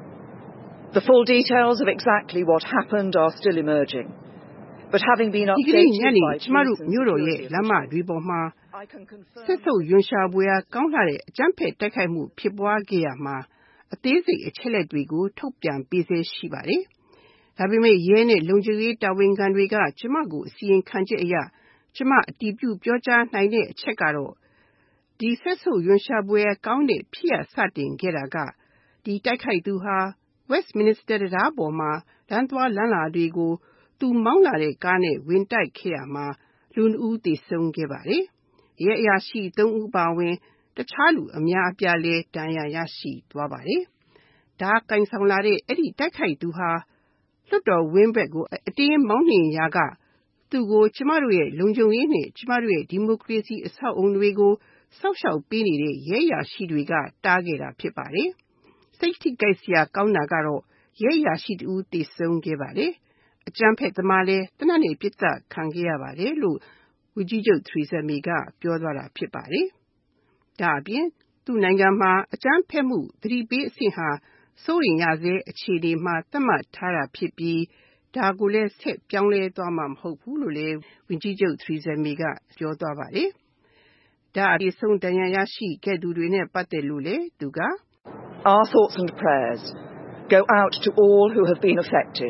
the full details of exactly what happened are still emerging. But having been updated by ကျမတို့မြို့တော်ရဲ့လမ်းမတွေပေါ်မှာဆက်ဆုပ်ရွံရှာဖွယ်ကောင်းလာတဲ့အကြမ်းဖက်တိုက်ခိုက်မှုဖြစ်ပွားခဲ့ရမှာအသေးစိတ်အချက်လက်တွေကိုထုတ်ပြန်ပေးစေရှိပါတယ်။ဒါပေမဲ့ရဲနဲ့လုံခြုံရေးတာဝန်ခံတွေကကျမကိုအစီရင်ခံချက်အရကျမအတည်ပြုပြောကြားနိုင်တဲ့အချက်ကတော့ဒီဆက်ဆုပ်ရွံရှာပွဲကောင်းတဲ့ဖြစ်ရစတင်ခဲ့တာကဒီတိုက်ခိုက်သူဟာ Westminster တံတားပေါ်မှာလမ်းသွားလမ်းလာတွေကိုသူမောင်းလာတဲ့ကားနဲ့ဝင်တိုက်ခဲ့ရမှာလူနှစ်ဦးသေဆုံးခဲ့ပါတယ်။ရဲအရာရှိသုံးဦးပါဝင်တခြားလူအများအပြားလည်းဒဏ်ရာရရှိသွားပါတယ်။ဒါကင်ဆောင်လာတဲ့အဲ့ဒီတိုက်ခိုက်သူဟာလွှတ်တော်ဝင်းဘက်ကိုအတင်းမောင်းနှင်ရာကသူကိုကျမတို့ရဲ့လုံခြုံရေးနဲ့ကျမတို့ရဲ့ဒီမိုကရေစီအဆောက်အုံတွေကိုစောက်ရှောက်ပေးနေတဲ့ရဲအရာရှိတွေကတားခဲ့တာဖြစ်ပါတယ်။စိတ်ထိကြိုက်စရာကောင်းတာကတော့ရဲအရာရှိတူသေဆုံးခဲ့ပါတယ်။အကြမ်းဖက်သမားလည်းတနက်နေ့ပြစ်ဒဏ်ခံခဲ့ရပါတယ်လို့ဝန်ကြီးချုပ် Theresa May ကပြောသွားတာဖြစ်ပါတယ်။ဒါအပြင်သူ့နိုင်ငံမှာအကြမ်းဖက်မှုသတိပေးအဆင့်ဟာစိုးရိမ်ရစေအခြေအနေမှာသတ်မှတ်ထားတာဖြစ်ပြီးဒါကိုလည်းဆက်ပြောင်းလဲသွားမှာမဟုတ်ဘူးလို့လည်းဝန်ကြီးချုပ် Theresa May ကပြောသွားပါတယ်။ဒါအပြင်ဆုံးဒဏ်ရာရရှိခဲ့သူတွေနဲ့ပတ်သက်လို့လည်းသူက Our thoughts and prayers go out to all who have been affected,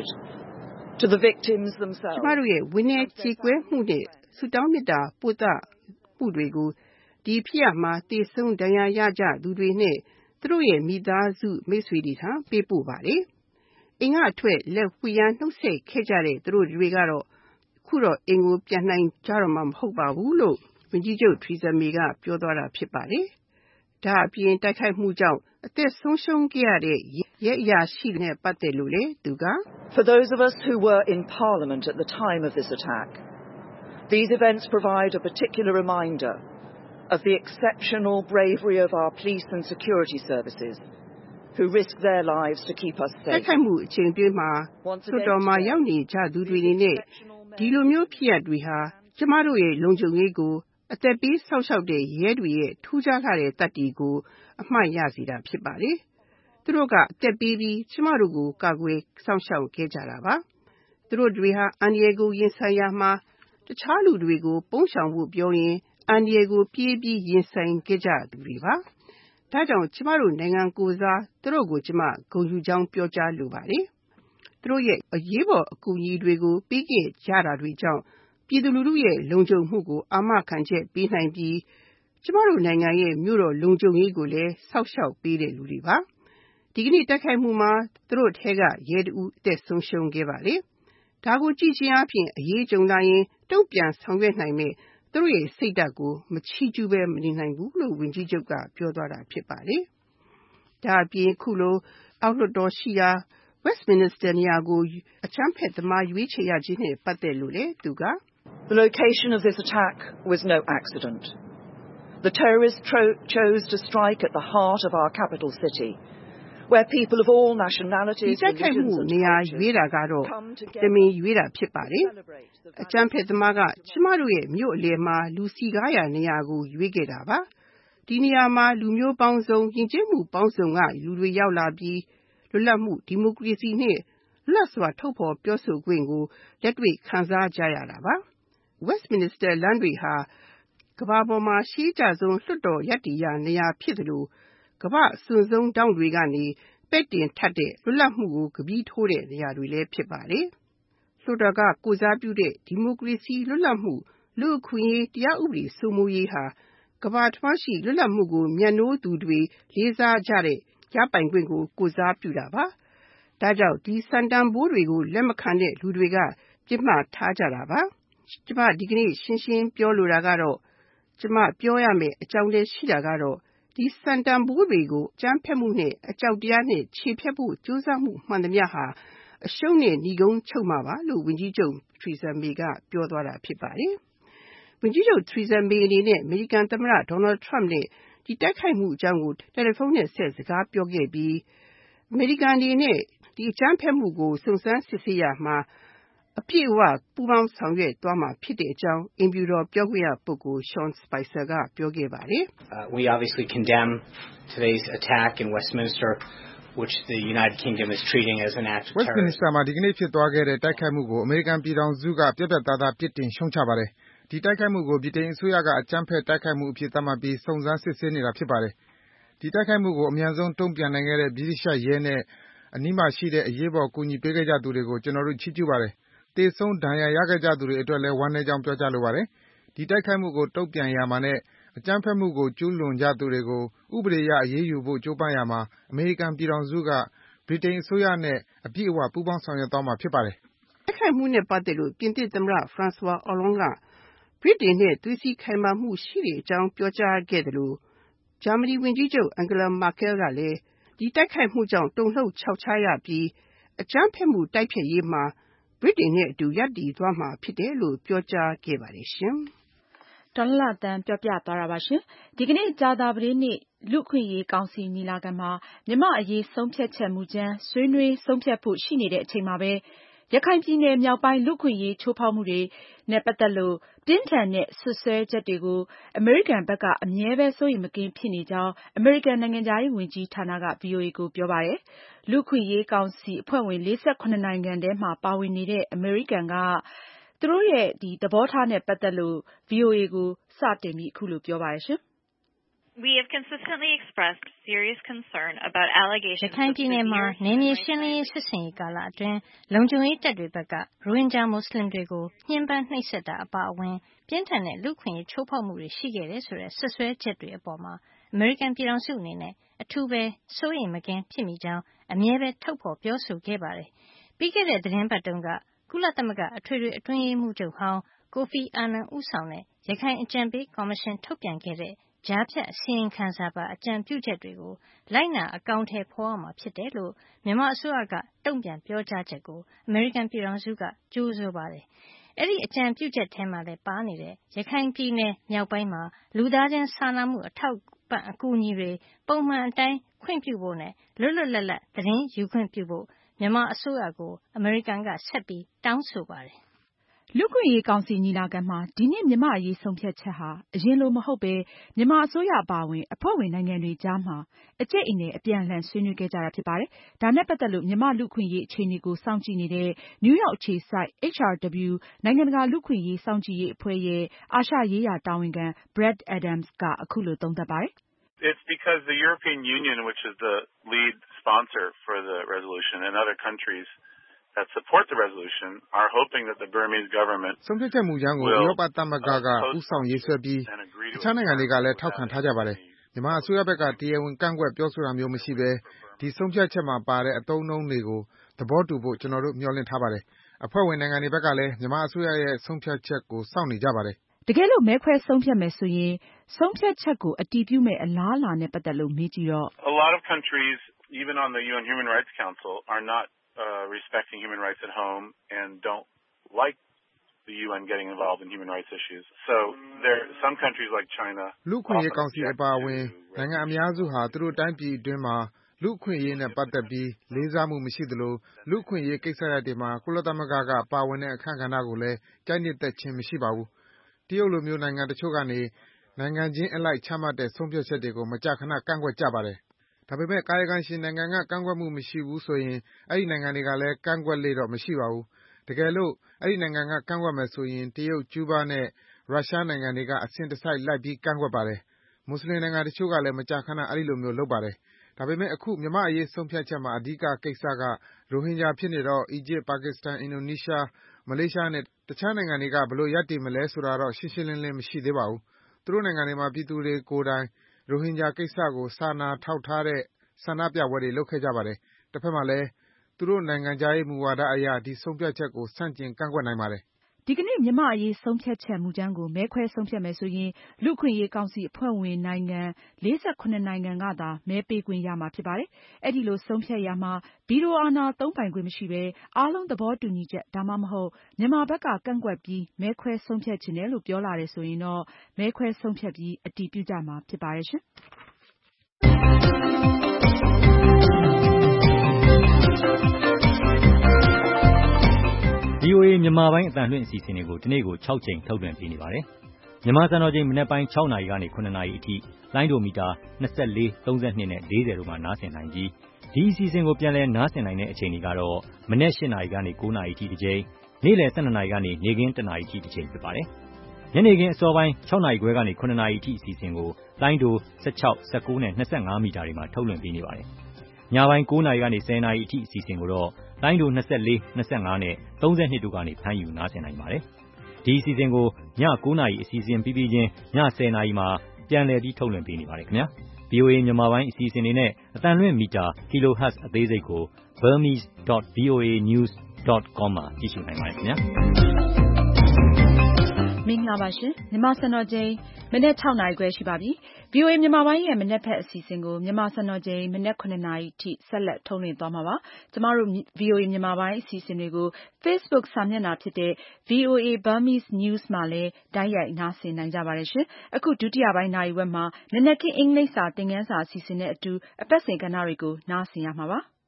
to the victims themselves. ကျမတို့ရဲ့ဝင်းနဲ့ကြေကွဲမှုနဲ့ဆုတောင်းမေတ္တာပို့သမှုတွေကိုဒီဖြစ်ရမှာသေဆုံးဒဏ်ရာရကြသူတွေနဲ့သူတို့ရဲ့မိသားစုမိတ်ဆွေတွေဟာပေးပို့ပါတယ်။အင်္ဂါအထွက်လက်ဝှေ့ရမ်းနှုတ်ဆက်ခဲ့ကြတဲ့သူတို့တွေကတော့ခုတော့အင်ကိုပြန်နိုင်ကြတော့မှမဟုတ်ပါဘူးလို့ဝန်ကြီးချုပ် Theresa May ကပြောသွားတာဖြစ်ပါတယ်။ဒါအပြင်တိုက်ခိုက်မှုကြောင့်အသက်ဆုံးရှုံးခဲ့ရတဲ့ရဲအရာရှိတွေနဲ့ပတ်သက်လို့လေသူက For those of us who were in Parliament at the time of this attack, these events provide a particular reminder of the exceptional bravery of our police and security services who risk their lives to keep us safe. တိုက်ခိုက်မှုအချိန်တွင်းမှာစွတ်တော်မှာရောက်နေကြသူတွေနေနဲ့ဒီလိုမျိုးဖြစ်ရတွေဟာကျမတို့ရဲ့လုံခြုံရေးကိုအသက်ပေးဆောက်ရှောက်တဲ့ရဲတွေရဲ့ထူးခြားတဲ့တတ်တည်ကိုအမှတ်ရစေတာဖြစ်ပါတယ်။သူတို့ကအသက်ပေးပြီးကျမတို့ကိုကာကွယ်စောင့်ရှောက်ခဲ့ကြတာပါ။သူတို့တွေဟာအန္တရာယ်ကိုရင်ဆိုင်ရမှာတခြားလူတွေကိုပုံရှောင်ဖို့ပြောရင်အန္တရာယ်ကိုပြေးပြီးရင်ဆိုင်ခဲ့ကြသူတွေပါ။ဒါကြောင့်ကျမတို့နိုင်ငံကိုစားသူတို့ကိုကျမဂုဏ်ယူကြောင်းပြောကြားလိုပါတယ်။သူတို့ရဲ့အရေးပေါ်အကူအညီတွေကိုပေးခဲ့ကြတာတွေကြောင့်ပြည်သူလူထုရဲ့လုံခြုံမှုကိုအာမခံချက်ပေးနိုင်ပြီးကျမတို့နိုင်ငံရဲ့မြို့တော်လုံခြုံရေးကိုလည်းစောင့်ရှောက်ပေးတဲ့လူတွေပါ။ဒီကနေ့တိုက်ခိုက်မှုမှာသူတို့ထဲကရဲတဦးအသက်ဆုံးရှုံးခဲ့ပါလေ။ဒါကိုကြည့်ခြင်းအပြင်အရေးကြုံလာရင်တုံ့ပြန်ဆောင်ရွက်နိုင်မယ်သူတို့ရဲ့စိတ်ဓာတ်ကိုမချီးကျူးပဲမနေနိုင်ဘူးလို့ဝန်ကြီးချုပ်ကပြောသွားတာဖြစ်ပါတယ်။ဒါအပြင်ခုလိုအောက်လွှတ်တော်ရှိရာ Westminster နေရာကိုအကြမ်းဖက်သမားရွေးချယ်ရခြင်းနဲ့ပတ်သက်လို့လေသူက The location of this attack was no accident. The terrorists tro- chose to strike at the heart of our capital city, where people of all nationalities, religions and cultures come together တမင်ရွေးတာဖြစ်ပါတယ်။အကြမ်းဖက်သမားကကျမတို့ရဲ့မြို့အလယ်မှာလူစီကားရာနေရာကိုရွေးခဲ့တာပါ။ဒီနေရာမှာလူမျိုးပေါင်းစုံယဉ်ကျေးမှုပေါင်းစုံကလူတွေရောက်လာပြီးလွတ်လပ်မှုဒီမိုကရေစီနဲ့လွတ်စွာထုတ်ဖော်ပြောဆိုခွင့်ကိုလက်တွေ့ခံစားကြရတာပါ။ Westminster လမ်းတွေဟာကမ္ဘာပေါ်မှာရှေးကြဆုံးလွှတ်တော်ရပ်တည်ရာနေရာဖြစ်သလိုကမ္ဘာအစွန်ဆုံးတောင်တွေကနေပဲ့တင်ထပ်တဲ့လွတ်လပ်မှုကိုကပီးထိုးတဲ့နေရာတွေလည်းဖြစ်ပါတယ်။လွှတ်တော်ကကိုစားပြုတဲ့ဒီမိုကရေစီလွတ်လပ်မှုလူ့အခွင့်အရေးတရားဥပဒေစိုးမိုးရေးဟာကမ္ဘာတစ်ဝှမ်းရှိလွတ်လပ်မှုကိုမြတ်နိုးသူတွေလေးစားကြတဲ့ရပိုင်ခွင့်ကိုကိုစားပြုတာပါ။ဒါကြောင့်ဒီစံတန်ဖိုးတွေကိုလက်မခံတဲ့လူတွေကပြစ်မှားထားကြတာပါ။ကျမဒီကနေ့ရှင်းရှင်းပြောလိုတာကတော့ကျမပြောရမယ်အကြောင်းလေးရှိတာကတော့ဒီစံတန်ဖိုးတွေကိုအကြမ်းဖက်မှုနဲ့အကြောက်တရားနဲ့ခြေဖျက်ဖို့ကြိုးစားမှုမှန်သမျှဟာအရှုံးနဲ့ညီကုန်းချုပ်မှာပါလို့ဝန်ကြီးချုပ် Theresa May ကပြောသွားတာဖြစ်ပါတယ်။ဝန်ကြီးချုပ် Theresa May အနေနဲ့အမေရိကန်သမ္မတ Donald Trump နဲ့ဒီတိုက်ခိုက်မှုအကြောင်းကိုတယ်လီဖုန်းနဲ့ဆက်စကားပြောခဲ့ပြီးအမေရိကန်အနေနဲ့ဒီအကြမ်းဖက်မှုကိုစုံစမ်းစစ်ဆေးရမှာအပြည့်အဝပူးပေါင်းဆောင်ရွက်သွားမှာဖြစ်တဲ့အကြောင်းအိမ်ဖြူတော်ပြောခွင့်ရပုဂ္ဂိုလ် Sean Spicer ကပြောခဲ့ပါတယ်။ We obviously condemn today's attack in Westminster, which the United Kingdom is treating as an act of terrorism. Westminster မှာဒီကနေ့ဖြစ်သွားခဲ့တဲ့တိုက်ခိုက်မှုကိုအမေရိကန်ပြည်ထောင်စုကပြတ်ပြတ်သားသားပြစ်တင်ရှုံချပါတယ်။ဒီတိုက်ခိုက်မှုကိုဗြိတိန်အစိုးရကအကြမ်းဖက်တိုက်ခိုက်မှုအဖြစ်သတ်မှတ်ပြီးစုံစမ်းစစ်ဆေးနေတာဖြစ်ပါတယ်။ဒီတိုက်ခိုက်မှုကိုအမြန်ဆုံးတုံ့ပြန်နိုင်ခဲ့တဲ့ဗြိတိသျှရဲနဲ့အနီးမှာရှိတဲ့အရေးပေါ်ကူညီပေးခဲ့ကြသူတွေကိုကျွန်တော်တို့ချီးကျူးပါတယ်။သေဆုံးဒဏ်ရာရခဲ့ကြသူတွေအတွက်လည်းဝမ်းနည်းကြောင်းပြောကြားလိုပါတယ်။ဒီတိုက်ခိုက်မှုကိုတုံ့ပြန်ရမှာနဲ့အကြမ်းဖက်မှုကိုကျူးလွန်ကြသူတွေကိုဥပဒေအရအရေးယူဖို့ကြိုးပမ်းရမှာအမေရိကန်ပြည်ထောင်စုကဗြိတိန်အစိုးရနဲ့အပြည့်အဝပူးပေါင်းဆောင်ရွက်သွားမှာဖြစ်ပါတယ်။တိုက်ခိုက်မှုနဲ့ပတ်သက်လို့ပြင်သစ်သမ္မတ François Hollande ကဗြိတိန်နဲ့သွေးစည်းခိုင်မာမှုရှိတဲ့အကြောင်းပြောကြားခဲ့တယ်လို့ဂျာမနီဝန်ကြီးချုပ် Angela Merkel ကလည်းဒီတိုက်ခိုက်မှုကြောင့်တုန်လှုပ်ခြောက်ခြားရပြီးအကြမ်းဖက်မှုတိုက်ဖျက်ရေးမှာဗြိတိန်နဲ့အတူရပ်တည်သွားမှာဖြစ်တယ်လို့ပြောကြားခဲ့ပါတယ်ရှင်။ဒေါ်လာတန်ပြောပြသွားတာပါရှင်။ဒီကနေ့ကြာသပတေးနေ့လူ့အခွင့်အရေးကောင်စီညီလာခံမှာမြန်မာ့အရေးဆုံးဖြတ်ချက်မူကြမ်းဆွေးနွေးဆုံးဖြတ်ဖို့ရှိနေတဲ့အချိန်မှာပဲရခိုင်ပြည်နယ်မြောက်ပိုင်းလူ့အခွင့်အရေးချိုးဖောက်မှုတွေနဲ့ပတ်သက်လို့ပြင်းထန်တဲ့စွပ်စွဲချက်တွေကိုအမေရိကန်ဘက်ကအမြဲပဲစိုးရိမ်မကင်းဖြစ်နေကြောင်းအမေရိကန်နိုင်ငံခြားရေးဝန်ကြီးဌာနက ဗွီအိုအေကိုပြောပါတယ်။လူ့အခွင့်အရေးကောင်စီအဖွဲ့ဝင်လေးဆယ့်ခုနှစ်နိုင်ငံထဲမှာပါဝင်နေတဲ့အမေရိကန်ကသူတို့ရဲ့ဒီသဘောထားနဲ့ပတ်သက်လို့ ဗွီအိုအေကိုစတင်ပြီးအခုလိုပြောပါတယ်ရှင်။ We have consistently expressed serious concern about allegations ရခိုင်ပြည်နယ်မှာနယ်မြေရှင်းလင်းရေးစစ်ဆင်ရေးကာလအတွင်းလုံခြုံရေးတပ်တွေဘက်ကရိုဟင်ဂျာမွတ်စလင်တွေကိုညှဉ်းပန်းနှိပ်စက်တာအပါအဝင်ပြင်းထန်တဲ့လူ့အခွင့်အရေးချိုးဖောက်မှုတွေရှိခဲ့တယ်ဆိုတဲ့ဆွဆွဲချက်တွေအပေါ်မှာအမေရိကန်ပြည်ထောင်စုအနေနဲ့အထူးပဲစိုးရိမ်မကင်းဖြစ်မိကြောင်းအမြဲပဲထုတ်ဖော်ပြောဆိုခဲ့ပါတယ်။ပြီးခဲ့တဲ့သတင်းပတ်တုန်းကကုလသမဂ္ဂအထွေထွေအတွင်းရေးမှူးချုပ်ဟောင်းကိုဖီအာနန်ဦးဆောင်တဲ့ရခိုင်အကြံပေးကော်မရှင်ထုတ်ပြန်ခဲ့တဲ့ကြားဖြတ်အစီရင်ခံစာပါအကြံပြုချက်တွေကိုလိုက်နာအကောင်အထည်ဖော်ရမှာဖြစ်တယ်လို့မြန်မာအစိုးရကတုံ့ပြန်ပြောကြားချက်ကိုအမေရိကန်ပြည်ထောင်စုကကြိုးဆိုပါတယ်။အဲ့ဒီအကြံပြုချက်ထဲမှာလည်းပါနေတဲ့ရခိုင်ပြည်နယ်မြောက်ပိုင်းမှာလူသားချင်းစာနာမှုအထောက်ပံ့အကူအညီတွေပုံမှန်အတိုင်းခွင့်ပြုဖို့နဲ့လွတ်လွတ်လပ်လပ်သတင်းယူခွင့်ပြုဖို့မြန်မာအစိုးရကိုအမေရိကန်ကဆက်ပြီးတောင်းဆိုပါတယ်လူ့အခွင့်အရေးကောင်စီညီလာခံမှာဒီနှစ်မြန်မာ့အရေးဆုံးဖြတ်ချက်ဟာအရင်လိုမဟုတ်ပဲမြန်မာအစိုးရအပါအဝင်အဖွဲ့ဝင်နိုင်ငံတွေကြားမှာအကျိတ်အနယ်အပြန်အလှန်ဆွေးနွေးခဲ့ကြတာဖြစ်ပါတယ်။ဒါနဲ့ပတ်သက်လို့မြန်မာ့လူ့အခွင့်အရေးအခြေအနေကိုစောင့်ကြည့်နေတဲ့နယူးယောက်အခြေစိုက် H R W နိုင်ငံတကာလူ့အခွင့်အရေးစောင့်ကြည့်ရေးအဖွဲ့ရဲ့အာရှရေးရာတာဝန်ခံ Brad Adams ကအခုလိုသုံးသပ်ပါတယ်။ It's because the European Union, which is the lead sponsor for the resolution, and other countries that support the resolution are hoping that the Burmese government ဆုံးဖြတ်ချက်မူကြမ်းကိုဥရောပသမဂ္ဂကဦးဆောင်ရေးဆွဲပြီးတခြားနိုင်ငံတွေကလည်းထောက်ခံထားကြပါတယ်။မြန်မာအစိုးရဘက်ကတရားဝင်ကန့်ကွက်ပြောဆိုတာမျိုးမရှိဘဲဒီဆုံးဖြတ်ချက်မှာပါတဲ့အသုံးအနှုန်းတွေကိုသဘောတူဖို့ကျွန်တော်တို့မျှော်လင့်ထားပါတယ်။အဖွဲ့ဝင်နိုင်ငံတွေဘက်ကလည်းမြန်မာအစိုးရရဲ့ဆုံးဖြတ်ချက်ကိုစောင့်နေကြပါတယ်။တကယ်လို့မဲခွဲဆုံးဖြတ်မယ်ဆိုရင်ဆုံးဖြတ်ချက်ကိုအတည်ပြုမဲ့အလားအလာနဲ့ပတ်သက်လို့မေးကြည့်တော့ A lot of countries, even on the U N Human Rights Council, are not uh, respecting human rights at home and don't like the U N getting involved in human rights issues. So there are some countries like China. လူ့ခွင့်ရေးကောင်စီအပါအဝင်နိုင်ငံအများစုဟာသူတို့တိုင်းပြည်အတွင်းမှာလူ့ခွင့်ရေးနဲ့ပတ်သက်ပြီးလေးစားမှုမရှိသလိုလူ့ခွင့်ရေးကိစ္စရပ်တွေမှာကုလသမဂ္ဂကပါဝင်တဲ့အခမ်းကဏ္ဍကိုလည်းကြိုက်နှစ်သက်ခြင်းမရှိပါဘူး။တရုတ်လိုမျိုးနိုင်ငံတချို့ကနေနိုင်ငံချင်းအလိုက်ချမှတ်တဲ့ဆုံးဖြတ်ချက်တွေကိုမကြာခဏကန့်ကွက်ကြပါတယ်။ဒါပေမဲ့ကာယကံရှင်နိုင်ငံကကန့်ကွက်မှုမရှိဘူးဆိုရင်အဲ့ဒီနိုင်ငံတွေကလည်းကန့်ကွက်လေတော့မရှိပါဘူး။တကယ်လို့အဲ့ဒီနိုင်ငံကကန့်ကွက်မယ်ဆိုရင်တရုတ်၊ကျူးဘားနဲ့ရုရှားနိုင်ငံတွေကအစဉ်တစိုက်လိုက်ပြီးကန့်ကွက်ပါတယ်။မွတ်စလင်နိုင်ငံတချို့ကလည်းမကြာခဏအဲ့ဒီလိုမျိုးလုပ်ပါတယ်။ဒါပေမဲ့အခုမြန်မာ့အရေးဆုံးဖြတ်ချက်မှာအဓိကကိစ္စကရိုဟင်ဂျာဖြစ်နေတော့အီဂျစ်၊ပါကစ္စတန်၊အင်ဒိုနီးရှား၊မလေးရှားနဲ့တခြားနိုင်ငံတွေကဘယ်လိုရပ်တည်မလဲဆိုတာတော့ရှင်းရှင်းလင်းလင်းမရှိသေးပါဘူး။သူတို့နိုင်ငံတွေမှာပြည်သူတွေကိုယ်တိုင်ရိုဟင်ဂျာကိစ္စကိုစာနာထောက်ထားတဲ့ဆန္ဒပြပွဲတွေလုပ်ခဲ့ကြပါတယ်။တဖက်မှာလည်းသူတို့နိုင်ငံခြားရေးမူဝါဒအရဒီဆုံးဖြတ်ချက်ကိုဆန့်ကျင်ကန့်ကွက်နိုင်ပါတယ်။ဒီကနေ့မြန်မာ့အရေးဆုံးဖြတ်ချက်မူကြမ်းကိုမဲခွဲဆုံးဖြတ်မယ်ဆိုရင်လူ့အခွင့်အရေးကောင်စီအဖွဲ့ဝင်နိုင်ငံလေးဆယ့်ခုနှစ်နိုင်ငံကသာမဲပေးခွင့်ရမှာဖြစ်ပါတယ်။အဲဒီလိုဆုံးဖြတ်ရာမှာဗီတိုအာဏာသုံးပိုင်ခွင့်မရှိဘဲအားလုံးသဘောတူညီချက်ဒါမှမဟုတ်မြန်မာဘက်ကကန့်ကွက်ပြီးမဲခွဲဆုံးဖြတ်ချင်တယ်လို့ပြောလာတယ်ဆိုရင်တော့မဲခွဲဆုံးဖြတ်ပြီးအတည်ပြုကြမှာဖြစ်ပါတယ်ရှင်။ V O A မြန်မာပိုင်းအသံလွှင့်အစီအစဉ်တွေကိုဒီနေ့ကို၆ကြိမ်ထုတ်လွှင့်ပေးနေပါတယ်။မြန်မာစံတော်ချိန်မနက်ပိုင်း၆နာရီကနေ၇နာရီအထိလိုင်းဒိုမီတာ၂၄၊၃၂နဲ့၄၀တို့မှာနားဆင်နိုင်ပြီးဒီအစီအစဉ်ကိုပြန်လည်နားဆင်နိုင်တဲ့အချိန်တွေကတော့မနက်၈နာရီကနေ၉နာရီအထိတစ်ကြိမ်နေ့လယ်၁၂နာရီကနေနေ့ခင်း၁နာရီအထိတစ်ကြိမ်ဖြစ်ပါတယ်။ညနေခင်းအစောပိုင်း၆နာရီခွဲကနေ၇နာရီအထိအစီအစဉ်ကိုလိုင်းဒို၁၆၊၁၉နဲ့၂၅မီတာတွေမှာထုတ်လွှင့်ပေးနေပါတယ်။ညပိုင်း၉နာရီကနေ၁၀နာရီအထိအစီအစဉ်ကိုတော့လိုင်းဒို၂၄၊၂၅နဲ့၃၂တို့ကနေဖမ်းယူနားဆင်နိုင်ပါတယ်။ဒီအစီအစဉ်ကိုည၉နာရီအစီအစဉ်ပြီးပြီးချင်းည၁၀နာရီမှာပြန်လည်ပြီးထုတ်လွှင့်ပေးနေပါတယ်ခင်ဗျာ။ ဗွီအိုအေ မြန်မာပိုင်းအစီအစဉ်တွေနဲ့အသံလွှင့်မီတာ kilohertz အသေးစိတ်ကို burmese dot voa news dot com မှာကြည့်ရှုနိုင်ပါတယ်ခင်ဗျာ။မင်္ဂလာပါရှင်။မြန်မာစံတော်ချိန်မနက်၆နာရီခွဲရှိပါပြီ။ ဗွီအိုအေမြန်မာပိုင်းရဲ့မနက်ဖက်အစီအစဉ်ကိုမြန်မာစံတော်ချိန်မနက်၇နာရီထိဆက်လက်ထုတ်လွှင့်သွားမှာပါ။ကျမတို့ ဗွီအိုအေမြန်မာပိုင်းအစီအစဉ်တွေကို Facebook စာမျက်နှာဖြစ်တဲ့ ဗွီအိုအေ Burmese News မှာလည်းတိုက်ရိုက်နားဆင်နိုင်ကြပါတယ်ရှင်။အခုဒုတိယပိုင်းနာရီဝက်မှာနနက်ခင်းအင်္ဂလိပ်စာသင်ခန်းစာအစီအစဉ်နဲ့အတူအပတ်စဉ်ကဏ္ဍတွေကိုနားဆင်ရမှာပါ။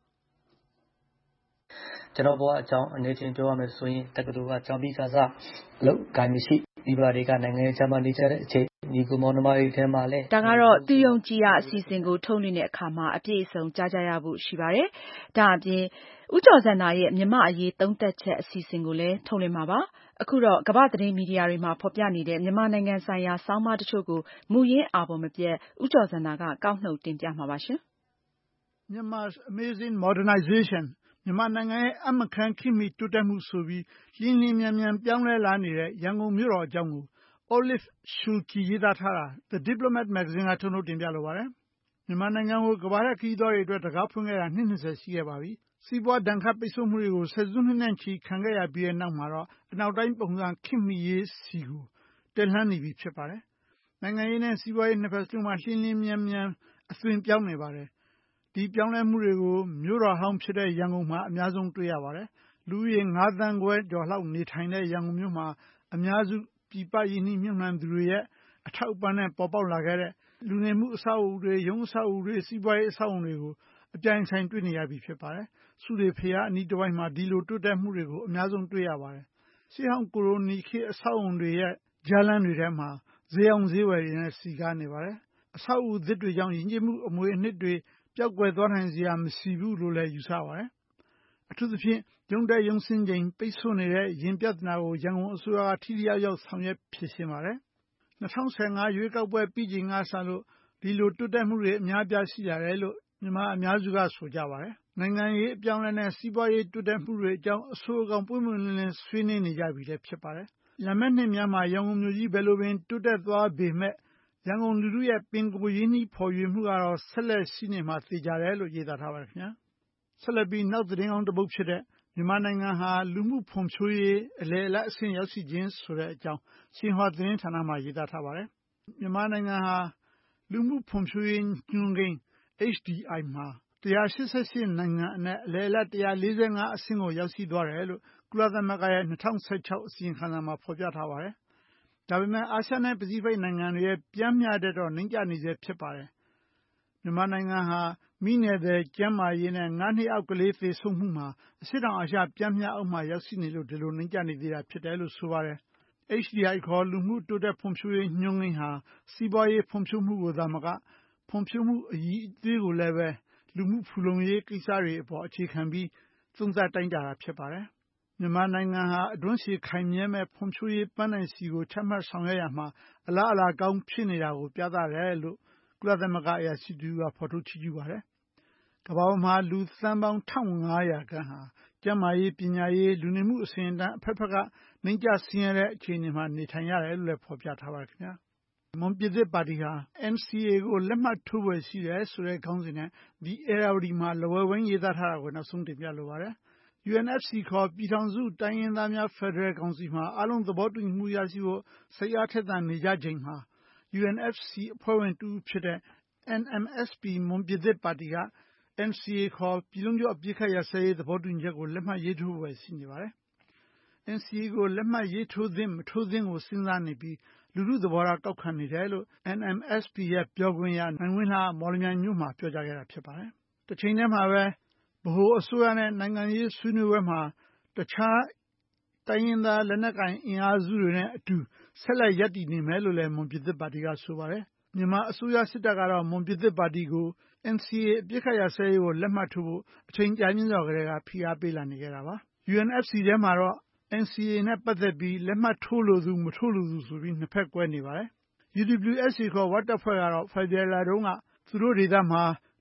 ကျွန်တော်ဘဝအကြောင်းအနေချင်းပြောရမယ်ဆိုရင်တက္ကသိုလ်ကကျောင်းပြီးခါစလောက်ကိုင်းမရှိဒီပါတွေကနိုင်ငံခြားမှာနေကြတဲ့အချိန်ဒီကုမောင်နှမတွေထဲမှာလဲဒါကတော့သူယုံကြည်ရအစီအစဉ်ကိုထုတ်လွှင့်တဲ့အခါမှာအပြည့်အစုံကြားကြရဖို့ရှိပါတယ်။ဒါအပြင်ဦးကျော်ဇံသာရဲ့မြမအရေးသုံးသက်ချက်အစီအစဉ်ကိုလည်းထုတ်လွှင့်မှာပါ။အခုတော့ကမ္ဘာသတင်းမီဒီယာတွေမှာဖော်ပြနေတဲ့မြန်မာနိုင်ငံဆိုင်ရာဆောင်းပါးတချို့ကိုမူရင်းအာပေါ်မပြတ်ဦးကျော်ဇံသာကကောက်နှုတ်တင်ပြမှာပါရှင်။ Myanmar's Amazing Modernizationမြန်မာနိုင်ငံရဲ့အမခန့်ခေတ်မီတိုးတက်မှုဆိုပြီးလင်းလင်းမြန်မြန်ပြောင်းလဲလာနေတဲ့ရန်ကုန်မြို့တော်အကြောင်းကို Olive Shulkey ရေးသားထားတာ The Diplomat မဂ္ဂဇင်းကထုတ်နှုတ်တင်ပြလိုပါတယ်။မြန်မာနိုင်ငံကိုကမ္ဘာ့ခရီးသွားတွေအတွက်တကားဖွင့်ခဲ့တာနှစ်၂၀ရှိခဲ့ပါပြီ။စီးပွားဒဏ်ခတ်ပိတ်ဆို့မှုတွေကိုဆယ်စုနှစ်နဲ့ချီခံခဲ့ရပြီးတဲ့နောက်မှာတော့အနောက်တိုင်းပုံစံခေတ်မီရေးစီကိုတက်လှမ်းနေပြီဖြစ်ပါတယ်။နိုင်ငံရေးနဲ့စီးပွားရေးနှစ်ဖက်စလုံးမှာလင်းလင်းမြန်မြန်အသွင်ပြောင်းနေပါတယ်။ဒီပြောင်းလဲမှုတွေကိုမြို့တော်ဟောင်းဖြစ်တဲ့ရန်ကုန်မှာအများဆုံးတွေ့ရပါတယ်။လူဦးရေ၅သန်းခွဲကျော်လောက်နေထိုင်တဲ့ရန်ကုန်မြို့မှာအများစုပြည်ပရင်းနှီးမြှုပ်နှံသူတွေရဲ့အထောက်အပံ့နဲ့ပေါ်ပေါက်လာခဲ့တဲ့လူနေမှုအဆောက်အဦတွေရုံးအဆောက်အဦတွေစီးပွားရေးအဆောက်အဦတွေကိုအပြိုင်ဆိုင်တွေ့နေရပြီဖြစ်ပါတယ်။စုတွေဖျားအနီးတစ်ဝိုက်မှာဒီလိုတိုးတက်မှုတွေကိုအများဆုံးတွေ့ရပါတယ်။ရှေးဟောင်းကိုလိုနီခေတ်အဆောက်အဦတွေရဲ့ကြားလမ်းတွေထဲမှာဈေးအောင်ဈေးဝယ်တွေနဲ့စီကားနေပါတယ်။အဆောက်အဦသစ်တွေကြောင့်ယဉ်ကျေးမှုအမွေအနှစ်တွေပျောက်ကွယ်သွားနိုင်စရာမရှိဘူးလို့လည်းယူဆပါတယ်။အထူးသဖြင့်ရုံးတက်ရုံးဆင်းချိန်ပိတ်ဆို့နေတဲ့ရင်ပြဿနာကိုရန်ကုန်အစိုးရကထိထိရောက်ရောက်ဆောင်ရွက်ဖြေရှင်းပါတယ်။၂၀၁၅ရွေးကောက်ပွဲပြီးချိန်ကစလို့ဒီလိုတိုးတက်မှုတွေအများပြားရှိလာတယ်လို့မြန်မာအများစုကဆိုကြပါတယ်။နိုင်ငံရေးအပြောင်းအလဲနဲ့စီးပွားရေးတိုးတက်မှုတွေအကြောင်းအဆိုးအကောင်ပွင့်ပွင့်လင်းလင်းဆွေးနွေးနေကြပြီလည်းဖြစ်ပါတယ်။လာမယ့်နှစ်များမှာရန်ကုန်မြို့ကြီးဘယ်လိုပင်တိုးတက်သွားပေမဲ့ရန်ကုန်လူထုရဲ့ပင်ကိုရင်းနှီးဖော်ရွေမှုကတော့ဆက်လက်ရှိနေမှာသေချာတယ်လို့ရေးသားထားပါတယ်ခင်ဗျာ။ဆက်လက်ပြီးနောက်သတင်းကောင်းတစ်ပုဒ်ဖြစ်တဲ့မြန်မာနိုင်ငံဟာလူမှုဖွံ့ဖြိုးရေးအလယ်အလတ်အဆင့်ရောက်ရှိခြင်းဆိုတဲ့အကြောင်းရှင်ဟွာသတင်းဌာနမှာရေးသားထားပါတယ်။မြန်မာနိုင်ငံဟာလူမှုဖွံ့ဖြိုးရေးညွှန်းကိန်း H D I မှာ၁၈၈နိုင်ငံအနက်အလယ်အလတ်၁၄၅အဆင့်ကိုရောက်ရှိသွားတယ်လို့ကုလသမဂ္ဂရဲ့၂၀၁၆အစီရင်ခံစာမှာဖော်ပြထားပါတယ်။ဒါပေမဲ့အာရှနဲ့ပစိဖိတ်နိုင်ငံတွေရဲ့ပြင်းပြတဲ့တော့နှိမ့်ကျနေစေဖြစ်ပါတယ်။မြန်မာနိုင်ငံဟာမိနယ်တဲ့ကျန်းမာရေးနဲ့ငါးနှစ်အောက်ကလေးသေဆုံးမှုမှာအရှေ့တောင်အာရှပြင်းပြအောက်မှာရောက်ရှိနေလို့ဒီလိုနှိမ့်ကျနေသေးတာဖြစ်တယ်လို့ဆိုပါတယ်။ H D I ခေါ်လူမှုတိုးတက်ဖွံ့ဖြိုးရေးညွှန်းကိန်းဟာစီးပွားရေးဖွံ့ဖြိုးမှုကိုသာမကဖွံ့ဖြိုးမှုအရေးအသေးကိုလည်းပဲလူမှုဖူလုံရေးကိစ္စတွေအပေါ်အခြေခံပြီးသုံးသပ်တိုင်းတာတာဖြစ်ပါတယ်။မြန်မာနိုင်ငံဟာအတွင်းရှည်ခိုင်မြဲမဲ့ဖွံ့ဖြိုးရေးပန်းတိုင်စီကိုချမှတ်ဆောင်ရွက်ရမှာအလားအလာကောင်းဖြစ်နေတာကိုပြသတယ်လို့ကုလသမဂ္ဂအရာရှိတူကဖော်ထုတ်ချီးကျူးပါတယ်။ကမ္ဘာပေါ်မှာလူသန်းပေါင်း၁၅၀၀ခန့်ဟာကျန်းမာရေးပညာရေးလူနေမှုအစဉ်အတန်းအဖက်ဖက်ကနှိမ့်ကျဆင်းရဲတဲ့အခြေအနေမှာနေထိုင်ရတယ်လို့လည်းဖော်ပြထားပါတယ်ခင်ဗျာ။မွန်ပြည်သစ်ပါတီဟာ N C A ကိုလက်မှတ်ထိုးဖွယ်ရှိတယ်ဆိုတဲ့ခေါင်းစဉ်နဲ့ The Irrawaddy မှာလက်ဝဲဝိုင်းရေးသားထားတာကိုနောက်ဆုံးတင်ပြလိုပါတယ်။ U N F C ခေါ်ပြည်ထောင်စုတိုင်းရင်းသားများဖက်ဒရယ်ကောင်စီမှာအားလုံးသဘောတူညီမှုရရှိဖို့စိတ်အားထက်သန်နေကြချိန်မှာ U N F C အဖွဲ့ဝင်တဦးဖြစ်တဲ့ N M S P မွန်ပြည်သစ်ပါတီက N C A ခေါ်ပြည်လုံးကျွတ်အပစ်အခတ်ရပ်စဲရေးသဘောတူညီချက်ကိုလက်မှတ်ရေးထိုးဖွယ်ရှိနေပါတယ်။ N C A ကိုလက်မှတ်ရေးထိုးသင့်မထိုးသင့်ကိုစဉ်းစားနေပြီးလူထုသဘောထားကောက်ခံနေတယ်လို့ N M S P ရဲ့ပြောခွင့်ရနိုင်ဝင်းလှကမော်လမြိုင်မြို့မှာပြောကြားခဲ့တာဖြစ်ပါတယ်။တချိန်တည်းမှာပဲဗဟိုအစိုးရနဲ့နိုင်ငံရေးဆွေးနွေးပွဲမှာတခြားတိုင်းရင်းသားလက်နက်ကိုင်အင်အားစုတွေနဲ့အတူဆက်လက်ရပ်တည်နေမယ်လို့လည်းမွန်ပြည်သစ်ပါတီကဆိုပါတယ်။မြန်မာအစိုးရစစ်တပ်ကတော့မွန်ပြည်သစ်ပါတီကို N C A အပစ်အခတ်ရပ်စဲရေးကိုလက်မှတ်ထိုးဖို့အချိန်ကြာမြင့်စွာကတည်းကဖိအားပေးလာနေခဲ့တာပါ။ U N F C ထဲမှာတော့ N C A နဲ့ပတ်သက်ပြီးလက်မှတ်ထိုးလိုသူမထိုးလိုသူဆိုပြီးနှစ်ဖက်ကွဲနေပါတယ်။ U W S A ခေါ်ဝတပ်ဖွဲ့ကတော့ဖေဖော်ဝါရီလတုန်းကသူတို့ဒေသမှာတ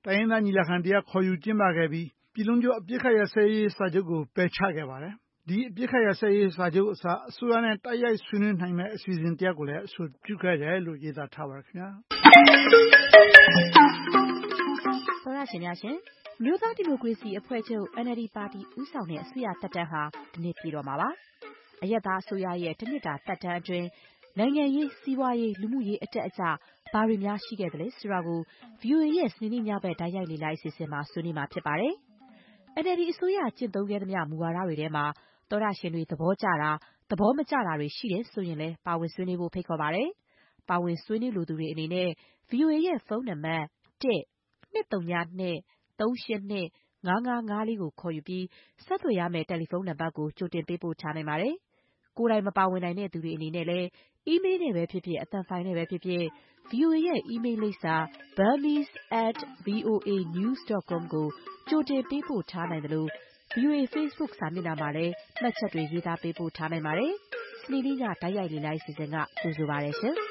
တိုင်းရင်းသားညီလာခံတရားခေါ်ယူကျင်းပခဲ့ပြီးပြည်လုံးကျွတ်အပြစ်ခတ်ရစဲရေးစာချုပ်ကိုပယ်ချခဲ့ပါတယ်။ဒီအပြစ်ခတ်ရစဲရေးစာချုပ်အစားအစိုးရနဲ့တိုက်ရိုက်ဆွေးနွေးနိုင်မယ့်အစီအစဉ်တရားကိုလည်းအဆိုပြုခဲ့တယ်လို့ရေးသားထားပါတယ်ခင်ဗျာ။သောရရှင်များရှင်မြို့သားဒီမိုကရေစီအဖွဲ့ချုပ် N L D ပါတီဦးဆောင်တဲ့အစိုးရတပ်တန်းဟာဒီနေ့ပြည်တော်မှာပါ။အရက်သားအစိုးရရဲ့တနှစ်တာတပ်တန်းအတွင်းနိုင်ငံရေးစီးပွားရေးလူမှုရေးအတက်အကျဘာတွေများရှိခဲ့သလဲဆိုတာကို V O A ရဲ့စနေနေ့ညဘက်တိုက်ရိုက်လေ့လာအစီအစဉ်မှာဆွေးနွေးမှာဖြစ်ပါတယ်။ N L D အစိုးရကျင့်သုံးခဲ့သမျှမူဝါဒတွေထဲမှာသောရရှင်တွေသဘောကျတာသဘောမကျတာတွေရှိတယ်ဆိုရင်လည်းပါဝင်ဆွေးနွေးဖို့ဖိတ်ခေါ်ပါတယ်။ပါဝင်ဆွေးနွေးလိုသူတွေအနေနဲ့ V O A ရဲ့ဖုန်းနံပါတ် one two two two three eight two five five fiveကိုခေါ်ယူပြီးဆက်သွယ်ရမယ့်တယ်လီဖုန်းနံပါတ်ကိုကြိုတင်ပေးပို့ထားနိုင်ပါတယ်။ကိုယ်တိုင်မပါဝင်နိုင်တဲ့သူတွေအနေနဲ့လည်းအီးမေးလ်နဲ့ပဲဖြစ်ဖြစ်အသံဖိုင်နဲ့ပဲဖြစ်ဖြစ် V O A ရဲ့အီးမေးလ်လိပ်စာ burmese at voa news dot com ကိုကြိုတင်ပေးပို့ထားနိုင်တယ်လို့ V O A Facebook စာမျက်နှာမှာလည်းမှတ်ချက်တွေရေးသားပေးပို့ထားနိုင်ပါတယ်။စနေနေ့ညတိုက်ရိုက်လေ့လာအစီအစဉ်ကကြိုဆိုပါရစေ။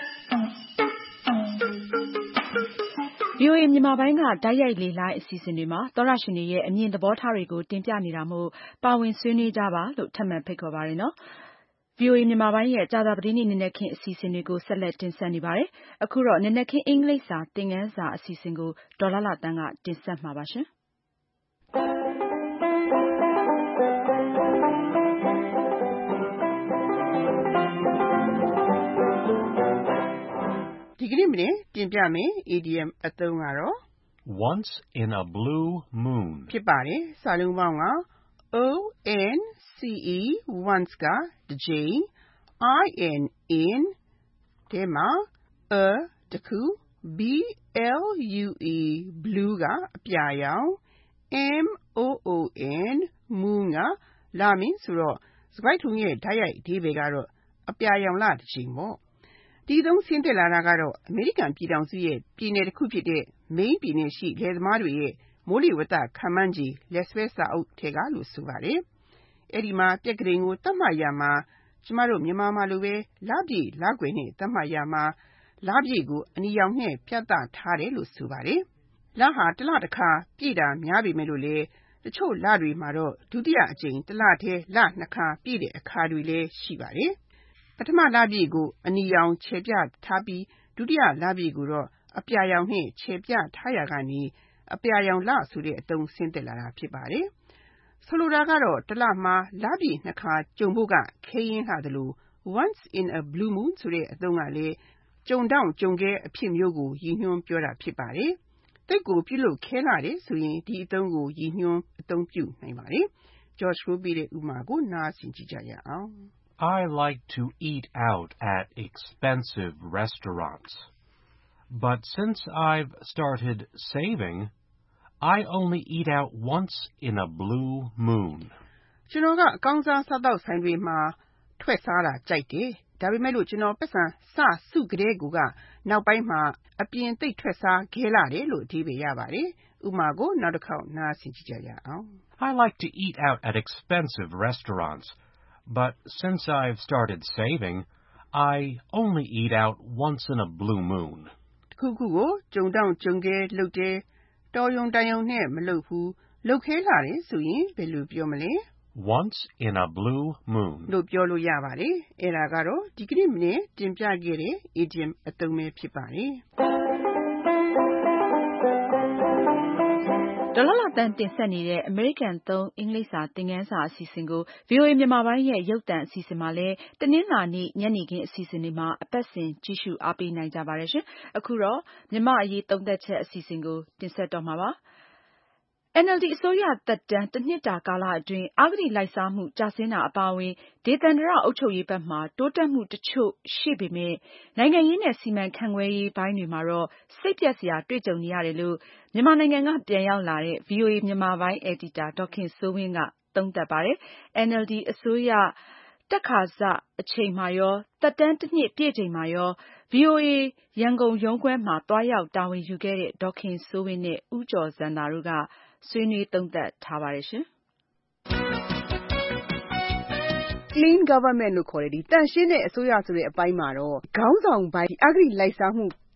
V O A မြန်မာပိုင်းကတိုက်ရိုက်လေလိုင်းအစီအစဉ်တွေမှာသောရရှင်တွေရဲ့အမြင်သဘောထားတွေကိုတင်ပြနေတာမို့ပါဝင်ဆွေးနွေးကြပါလို့ထပ်မံဖိတ်ခေါ်ပါရနော်။ V O A မြန်မာပိုင်းရဲ့ကြာသပတေးနေ့နံနက်ခင်းအစီအစဉ်တွေကိုဆက်လက်တင်ဆက်နေပါတယ်။အခုတော့နံနက်ခင်းအင်္ဂလိပ်စာသင်ခန်းစာအစီအစဉ်ကိုဒေါ်လာလာတန်းကတင်ဆက်မှာပါရှင်။ဒီကနေ့မနေ့တင်ပြမယ် idiom အသုံးကတော့ once in a blue moon ဖြစ်ပါတယ်။စာလုံးပေါင်းက O N C E once ကတစ်ကြိမ် I N in ထဲမှာ a တစ်ခု B L U E blue ကအပြာရောင် M O O N moon ကလမင်းဆိုတော့စကားထုံးရဲ့ဓာတ်ရိုက်အဓိပ္ပာယ်ကတော့အပြာရောင်လတစ်ချိန်ပေါ့။ဒီသုံးဆင်းသက်လာတာကတော့အမေရိကန်ပြည်ထောင်စုရဲ့ပြည်နယ်တစ်ခုဖြစ်တဲ့ Maine ပြည်နယ်ရှိလယ်သမားတွေရဲ့မိုးလေဝသခန့်မှန်းခြေလက်ဆွဲစာအုပ်ထဲကလို့ဆိုပါတယ်။အဲဒီမှာပြက်ကလေးကိုသတ်မှတ်ရမှာကျမတို့မြန်မာမှာလိုပဲလပြည့်လကွယ်နဲ့သတ်မှတ်ရမှာလပြည့်ကိုအနီရောင်နဲ့ပြသထားတယ်လို့ဆိုပါတယ်။လဟာတစ်လတစ်ခါပြည့်တာများပေမဲ့လို့လေတချို့လတွေမှာတော့ဒုတိယအကြိမ်တစ်လထဲလနှစ်ခါပြည့်တဲ့အခါတွေလည်းရှိပါတယ်။ပထမလပြည့်ကိုအနီရောင်ခြေပြထားပြီးဒုတိယလပြည့်ကိုတော့အပြာရောင်နဲ့ခြေပြထားရကနေအပြာရောင်လဆိုတဲ့အသုံးဆင်းသက်လာတာဖြစ်ပါတယ်။ဆိုလိုတာကတော့တစ်လမှာလပြည့်နှစ်ခါကြုံဖို့ကခဲယဉ်းလာတယ်လို့ once in a blue moon ဆိုတဲ့အသုံးကလည်းကြုံတောင့်ကြုံခဲအဖြစ်မျိုးကိုရည်ညွှန်းပြောတာဖြစ်ပါတယ်။တိတ်ကိုပြုလုပ်ခဲလာတယ်ဆိုရင်ဒီအသုံးကိုရည်ညွှန်းအသုံးပြုနိုင်ပါတယ်။ George ကိုပြတဲ့ဥပမာကိုနားဆင်ကြည့်ကြရအောင်။ I like to eat out at expensive restaurants. But since I've started saving, I only eat out once in a blue moon. ကျွန်တော်ကအကောင်းစားစားသောက်ဆိုင်တွေမှာထွက်စားတာကြိုက်တယ်။ဒါပေမဲ့လို့ကျွန်တော်ပတ်စံစစုကလေးကနောက်ပိုင်းမှာအပြင်သိပ်ထွက်စားခဲလာတယ်လို့အဓိပ္ပာယ်ရပါတယ်။ဥပမာကိုနောက်တစ်ခေါက်နားဆင်ကြည့်ကြရအောင်။ I like to eat out at expensive restaurants. But since I've started saving, I only eat out once in a blue moon. တစ်ခုခုကိုကြုံတောင့်ကြုံခဲလုပ်တယ်တော်ယုံတန်ယုံနဲ့မလုပ်ဘူးလုပ်ခဲလာတယ်ဆိုရင်ဘယ်လိုပြောမလဲ Once in a blue moon လို့ပြောလို့ရပါတယ်။အဲ့ဒါကတော့ဒီကနေ့မနေ့တင်ပြခဲ့တဲ့ idiom အသုံးပဲဖြစ်ပါတယ်။ဒေါ်လာလာတန်းတင်ဆက်နေတဲ့ American သုံးအင်္ဂလိပ်စာသင်ခန်းစာအစီအစဉ်ကို V O A မြန်မာပိုင်းရဲ့ရုပ်သံအစီအစဉ်မှာလည်းတနင်္လာနေ့ညနေခင်းအစီအစဉ်တွေမှာအပတ်စဉ်ကြည့်ရှုအားပေးနိုင်ကြပါတယ်ရှင်။အခုတော့မြန်မာ့အရေးသုံးသပ်ချက်အစီအစဉ်ကိုတင်ဆက်တော့မှာပါ။ N L D အစိုးရသက်တမ်းတနှစ်တာကာလအတွင်းအဂတိလိုက်စားမှုကျဆင်းတာအပါအဝင်ဒေသန္တရအုပ်ချုပ်ရေးဘက်မှာတိုးတက်မှုတချို့ရှိပေမဲ့နိုင်ငံရေးနဲ့စီမံခန့်ခွဲရေးပိုင်းတွေမှာတော့စိတ်ပျက်စရာတွေ့ကြုံနေရတယ်လို့မြန်မာနိုင်ငံကပြန်ရောက်လာတဲ့ V O A မြန်မာပိုင်းအယ်ဒီတာဒေါ်ခင်စိုးဝင်းကသုံးသပ်ပါတယ်။ N L D အစိုးရတက်ခါစအချိန်မှာရောသက်တမ်းတနှစ်ပြည့်ချိန်မှာရော V O A ရန်ကုန်ရုံးခွဲမှာသွားရောက်တာဝန်ယူခဲ့တဲ့ဒေါ်ခင်စိုးဝင်းနဲ့ဦးကျော်ဇံသာတို့ကဆွေးနွေးသုံးသပ်ထားပါတယ်ရှင်။ Clean government လို့ခေါ်တဲ့ဒီတန့်ရှင်းတဲ့အစိုးရဆိုတဲ့အပိုင်းမှာတော့ခေါင်းဆောင်ပိုင်းအဂတိလိုက်စားမှု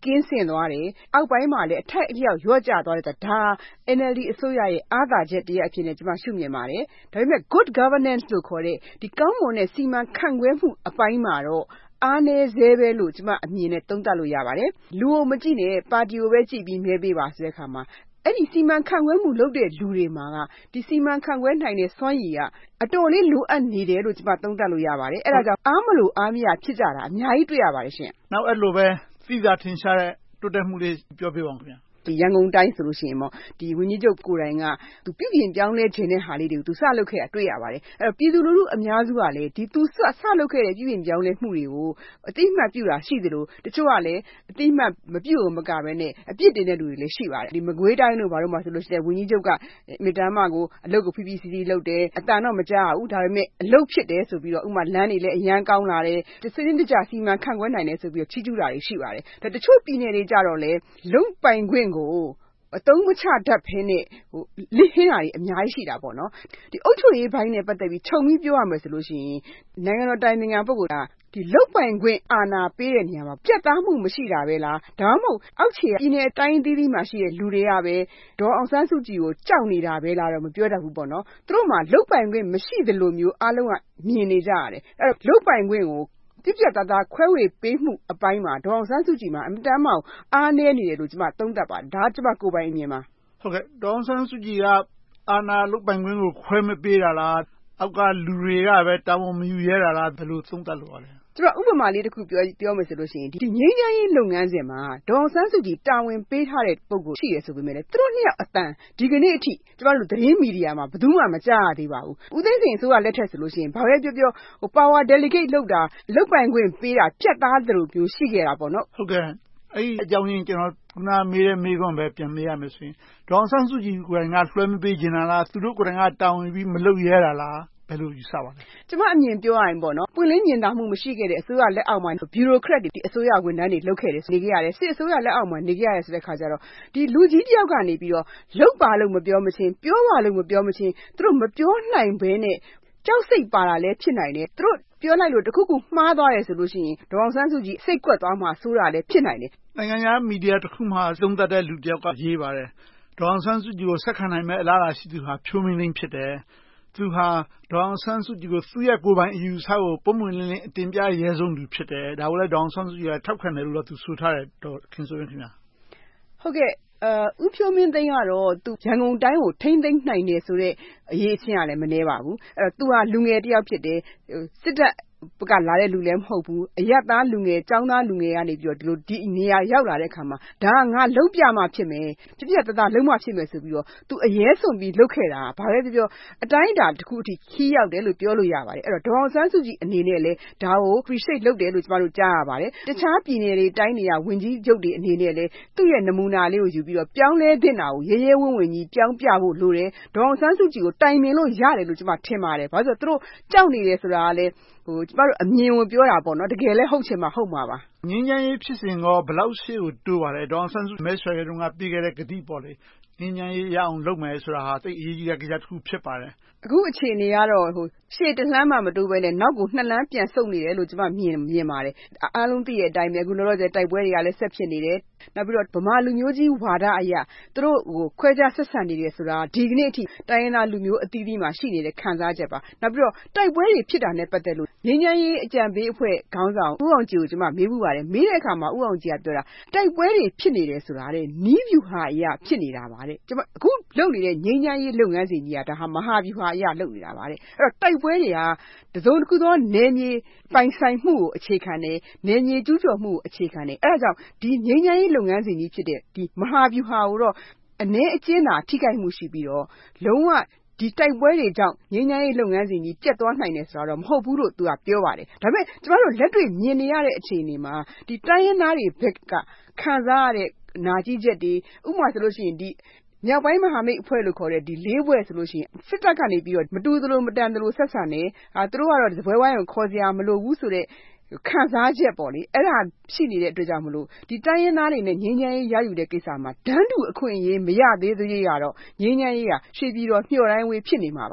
ကင်းစင်သွားတယ်အောက်ပိုင်းမှာလည်းအထက်အလျောက်ရော့ကျသွားတယ်ဒါ N L D အစိုးရရဲ့အားသာချက်တရားအဖြစ်နဲ့ကျွန်မရှုမြင်ပါတယ်ဒါပေမဲ့ good governance လို့ခေါ်တဲ့ဒီကောင်းမွန်တဲ့စီမံခန့်ခွဲမှုအပိုင်းမှာတော့အားနည်းစေပဲလို့ကျွန်မအမြင်နဲ့သုံးသပ်လို့ရပါတယ်လူကိုမကြည့်နဲ့ပါတီကိုပဲကြည့်ပြီးမဲပေးပါဆိုတဲ့အခါမှာအဲ့ဒီစီမံခန့်ခွဲမှုလုပ်တဲ့လူတွေမှာကဒီစီမံခန့်ခွဲနိုင်တဲ့စွမ်းရည်ကအတော်လေးလိုအပ်နေတယ်လို့ကျွန်မသုံးသပ်လို့ရပါတယ်အဲ့ဒါကြောင့်အားမလို့အားမရဖြစ်ကြတာအများကြီးတွေ့ရပါတယ်ရှင်နောက်အဲ့လိုပဲသိသာထင်ရှားတဲ့တိုးတက်မှုလေးပြောပြပါဦးခင်ဗျာဒီရန်ကုန်တိုင်းဆိုလို့ရှိရင်ပေါ့ဒီဝင်းကြီးချုပ်ကိုယ်တိုင်ကသူပြုပြင်ပြောင်းလဲခြင်းတဲ့ဟာလေးတွေကိုသူစလုပ်ခဲ့တာတွေ့ရပါတယ်အဲ့တော့ပြည်သူလူထုအများစုကလည်းဒီသူစစလုပ်ခဲ့တဲ့ပြုပြင်ပြောင်းလဲမှုတွေကိုအတိအမှတ်ပြုတာရှိသလိုတချို့ကလည်းအတိအမှတ်မပြုတ်မကပဲနဲ့အပြစ်တင်တဲ့လူတွေလည်းရှိပါတယ်ဒီမကွေးတိုင်းတို့ဘာလို့မှဆိုလို့ရှိရင်ဝင်းကြီးချုပ်ကမိသားမကိုအလုပ်ကိုဖိဖိစီစီလုပ်တယ်အတန်တော့မကြားဘူးဒါပေမဲ့အလုပ်ဖြစ်တယ်ဆိုပြီးတော့ဥပမာလမ်းတွေလည်းအရန်ကောင်းလာတယ်တစင်းတကြစီမံခန့်ခွဲနိုင်တယ်ဆိုပြီးတော့ချီးကျူးတာတွေရှိပါတယ်ဒါတချို့ပြည်နယ်တွေကြတော့လေလုံပိုင်ခွင့်ကိုအတုံးမချတတ်ဖဲနဲ့ဟိုလိဟင်းတာတွေအများကြီးရှိတာပေါ့နော်ဒီအုတ်ချုပ်ရေးဘိုင်းနဲ့ပတ်သက်ပြီးခြုံပြီးပြောရမယ်ဆိုလို့ရှိရင်နိုင်ငံတော်တိုင်ပင်ခံပုဂ္ဂိုလ်ကဒီလုတ်ပိုင်ခွင့်အာဏာပေးတဲ့နေရာမှာပြတ်သားမှုမရှိတာပဲလားဒါမှမဟုတ်အောက်ခြေပြည်နယ်တိုင်းသီးသီးမှာရှိတဲ့လူတွေကပဲဒေါ်အောင်ဆန်းစုကြည်ကိုကြောက်နေတာပဲလားတော့မပြောတတ်ဘူးပေါ့နော်သူတို့မှာလုတ်ပိုင်ခွင့်မရှိသလိုမျိုးအားလုံးကမြင်နေကြရတယ်အဲ့တော့လုတ်ပိုင်ခွင့်ကိုပြပြတသားခွဲဝေပေးမှုအပိုင်းမှာဒေါ်အောင်ဆန်းစုကြည်မှာအမတန်မှအားနည်းနေတယ်လို့ကျွန်မသုံးသပ်ပါတယ်ဒါကျွန်မကိုယ်ပိုင်အမြင်ပါဟုတ်ကဲ့ဒေါ်အောင်ဆန်းစုကြည်ကအာဏာလုတ်ပိုင်ခွင့်ကိုခွဲမပေးတာလားအောက်ကလူတွေကပဲတာဝန်မယူရတာလားဘယ်လိုသုံးသပ်လို့ရလဲကျွန်တော်ဥပမာလေးတစ်ခုပြောပြောမယ်ဆိုလို့ရှိရင်ဒီငြိမ်းချမ်းရေးလုပ်ငန်းစဉ်မှာဒေါ်အောင်ဆန်းစုကြည်တာဝန်ပေးထားတဲ့ပုဂ္ဂိုလ်ရှိရဆိုပေမဲ့သူတို့နှစ်ယောက်အတန်ဒီကနေ့အထိကျွန်တော်တို့သတင်းမီဒီယာမှာဘယ်သူမှမကြားရသေးပါဘူးဦးသိန်းစိန်အစိုးရလက်ထက်ဆိုလို့ရှိရင်ဘာပဲပြောပြောဟို power delegate လုပ်တာလုပ်ပိုင်ခွင့်ပေးတာပြတ်သားသလိုမျိုးရှိခဲ့တာပေါ့နော်ဟုတ်ကဲ့အဲ့ဒီအကြောင်းရင်းကျွန်တော်ခုနမေးတဲ့မေးခွန်းပဲပြန်မေးရမယ်ဆိုရင်ဒေါ်အောင်ဆန်းစုကြည်ကိုယ်တိုင်ကလွှဲမပေးချင်တာလားသူတို့ကိုယ်တိုင်ကတာဝန်ပြီးမလုပ်ရတာလားဘယ်လိုယူဆပါလဲကျွန်မအမြင်ပြောရရင်ပေါ့နော်ပွင့်လင်းမြင်သာမှုမရှိခဲ့တဲ့အစိုးရလက်အောက်မှာဘီရိုကရက်တွေဒီအစိုးရဝန်ထမ်းတွေလုပ်ခဲ့တယ်နေခဲ့ရတယ်စစ်အစိုးရလက်အောက်မှာနေခဲ့ရတဲ့ဆိုတဲ့ခါကျတော့ဒီလူကြီးတယောက်ကနေပြီးတော့လုပ်ပါလို့မပြောမချင်းပြောပါလို့မပြောမချင်းသူတို့မပြောနိုင်ဘဲနဲ့ကြောက်စိတ်ပါတာလည်းဖြစ်နိုင်တယ်သူတို့ပြောလိုက်လို့တခုခုမှားသွားတယ်ဆိုလို့ရှိရင်ဒေါ်အောင်ဆန်းစုကြည်စိတ်ကွက်သွားမှဆိုးတာလည်းဖြစ်နိုင်တယ်နိုင်ငံခြားမီဒီယာတစ်ခုမှသုံးသပ်တဲ့လူတယောက်ကရေးပါတယ်ဒေါ်အောင်ဆန်းစုကြည်ကိုဆက်ခံနိုင်မဲ့အလားအလာရှိသူဟာဖြိုးမင်းလင်းဖြစ်တယ်သူဟာဒေါ်အောင်ဆန်းစုကြည်ကိုသူ့ရဲ့ကိုယ်ပိုင်အယူဆကိုပုံမှန်လင်းလင်းအတင်ပြရဲဆုံးသူဖြစ်တယ်ဒါကိုလည်းဒေါ်အောင်ဆန်းစုကြည်ကထောက်ခံတယ်လို့လည်းသူဆိုထားတယ်ဒေါ်ခင်စိုးဝင်းခင်ဗျာဟုတ်ကဲ့အဲဦးဖြိုးမင်းသိန်းကတော့သူရန်ကုန်တိုင်းကိုထိမ့်သိမ်းနိုင်တယ်ဆိုတော့အရေးအချင်းကလည်းမနှဲပါဘူးအဲ့တော့သူဟာလူငယ်တယောက်ဖြစ်တယ်စစ်တပ်ပကလာတဲ့လူလည်းမဟုတ်ဘူးအရသားလူငယ်ចောင်းသားလူငယ်ကနေပြီးတော့ဒီလိုဒီနေရာရောက်လာတဲ့အခါမှာဒါကငါလုံးပြမှဖြစ်မယ်ပြပြတသားလုံးမှဖြစ်မယ်ဆိုပြီးတော့သူအရေးဆုံးပြီးလုပ်ခဲ့တာဘာပဲပြောပြောအတိုင်းအတာတစ်ခုအထိခီးရောက်တယ်လို့ပြောလို့ရပါတယ်အဲ့တော့ဒေါ်အောင်ဆန်းစုကြည်အနေနဲ့လည်းဒါကို appreciate လုပ်တယ်လို့ကျွန်တော်တို့ကြားရပါတယ်တခြားပြည်နယ်တွေတိုင်းတွေကဝင်ကြီးချုပ်တွေအနေနဲ့လည်းသူ့ရဲ့နမူနာလေးကိုယူပြီးတော့ပြောင်းလဲတင်တာကိုရဲရဲဝံ့ဝံ့ကြီးပြောင်းပြဖို့လိုတယ်ဒေါ်အောင်ဆန်းစုကြည်ကိုတိုင်ပင်လို့ရတယ်လို့ကျွန်မထင်ပါတယ်ဘာလို့ဆိုတော့သူတို့ကြောက်နေတယ်ဆိုတာကလည်းဟိုကျွန်တော်တို့အမြင်ကိုပြောတာပေါ့နော်တကယ်လည်းဟုတ်ချင်မှဟုတ်မှာပါငင်းချမ်းရေးဖြစ်စဉ်ကဘယ်လောက်ရှေ့ကိုတိုးပါလဲဒေါ်အောင်ဆန်းစုမဲဆွယ်ရုံကပြီးခဲ့တဲ့ဂတိပေါ့လေငင်းချမ်းရေးရအောင်လုပ်မယ်ဆိုတာဟာတိတ်အရေးကြီးတဲ့ကိစ္စတစ်ခုဖြစ်ပါတယ်အခုအခြေအနေကတော့ဟိုရှေ့တလှမ်းမှမတိုးဘဲနဲ့နောက်ကိုနှစ်လမ်းပြန်ဆုတ်နေတယ်လို့ကျွန်မမြင်မြင်ပါတယ်အားလုံးသိတဲ့အတိုင်းပဲအခုလောလောဆယ်တိုက်ပွဲတွေကလည်းဆက်ဖြစ်နေတယ်နောက်ပြီးတော့ဗမာလူမျိုးကြီးဝါဒအရာသူတို့ဟိုခွဲခြားဆက်ဆံနေတယ်ဆိုတာဒီကနေ့အထိတိုင်းရင်းသားလူမျိုးအသီးသီးမှာရှိနေတဲ့ခံစားချက်ပါနောက်ပြီးတော့တိုက်ပွဲတွေဖြစ်တာနဲ့ပတ်သက်လို့ငင်းချမ်းရေးအကြံပေးအဖွဲ့ခေါင်းဆောင်ဦးအောင်ကြည်ကိုကျွန်မမေးမှုပါတယ်မေးတဲ့အခါမှာဦးအောင်ကြည်ကပြောတာတိုက်ပွဲတွေဖြစ်နေတယ်ဆိုတာတဲ့နီးဗျူဟာအရာဖြစ်နေတာပါတဲ့ကျွန်မအခုလုပ်နေတဲ့ငင်းချမ်းရေးလုပ်ငန်းစဉ်ကြီးကဒါဟာမဟာဗျူဟာအရာလုပ်နေတာပါတဲ့အဲ့တော့တိုက်ပွဲတွေကတစုံတစ်ခုသောနယ်မြေပိုင်ဆိုင်မှုကိုအခြေခံတယ်နယ်မြေကျူးကျော်မှုကိုအခြေခံတယ်အဲ့ဒါကြောင့်ဒီငြိမ်းချမ်းရေးလုပ်ငန်းစဉ်ကြီးဖြစ်တဲ့ဒီမဟာဗျူဟာကိုတော့အ ਨੇ အကျဉ်းသာထိခိုက်မှုရှိပြီးတော့လုံးဝဒီတိုက်ပွဲတွေကြောင့်ငြိမ်းချမ်းရေးလုပ်ငန်းစဉ်ကြီးပြတ်သွားနိုင်တယ်ဆိုတော့မဟုတ်ဘူးလို့သူကပြောပါတယ်ဒါပေမဲ့ကျမတို့လက်တွေ့မြင်နေရတဲ့အခြေအနေမှာဒီတိုင်းရင်းသားတွေဘက်ကခံစားရတဲ့နာကျည်းချက်တွေဥပမာဆိုလို့ရှိရင်ဒီမြောက်ပိုင်းမဟာမိတ်အဖွဲ့လို့ခေါ်တဲ့ဒီလေးဘွဲ့ဆိုလို့ရှိရင်စစ်တပ်ကနေပြီးတော့မတူသလိုမတန်သလိုဆက်ဆံနေအာသူတို့ကတော့ဇပွဲဝိုင်းကိုခေါ်စရာမလိုဘူးဆိုတဲ့ခံစားချက်ပေါ့လေအဲ့ဒါရှိနေတဲ့အတွက်ကြောင့်မလို့ဒီတိုင်းရင်းသားတွေနဲ့ငြိမ်းချမ်းရေးရယူတဲ့ကိစ္စမှာဒန်းတူအခွင့်အရေးမရသေးသေးရတော့ငြိမ်းချမ်းရေးကရှေ့ပြီးတော့မျှော်တိုင်းဝေးဖြစ်နေမှာပါ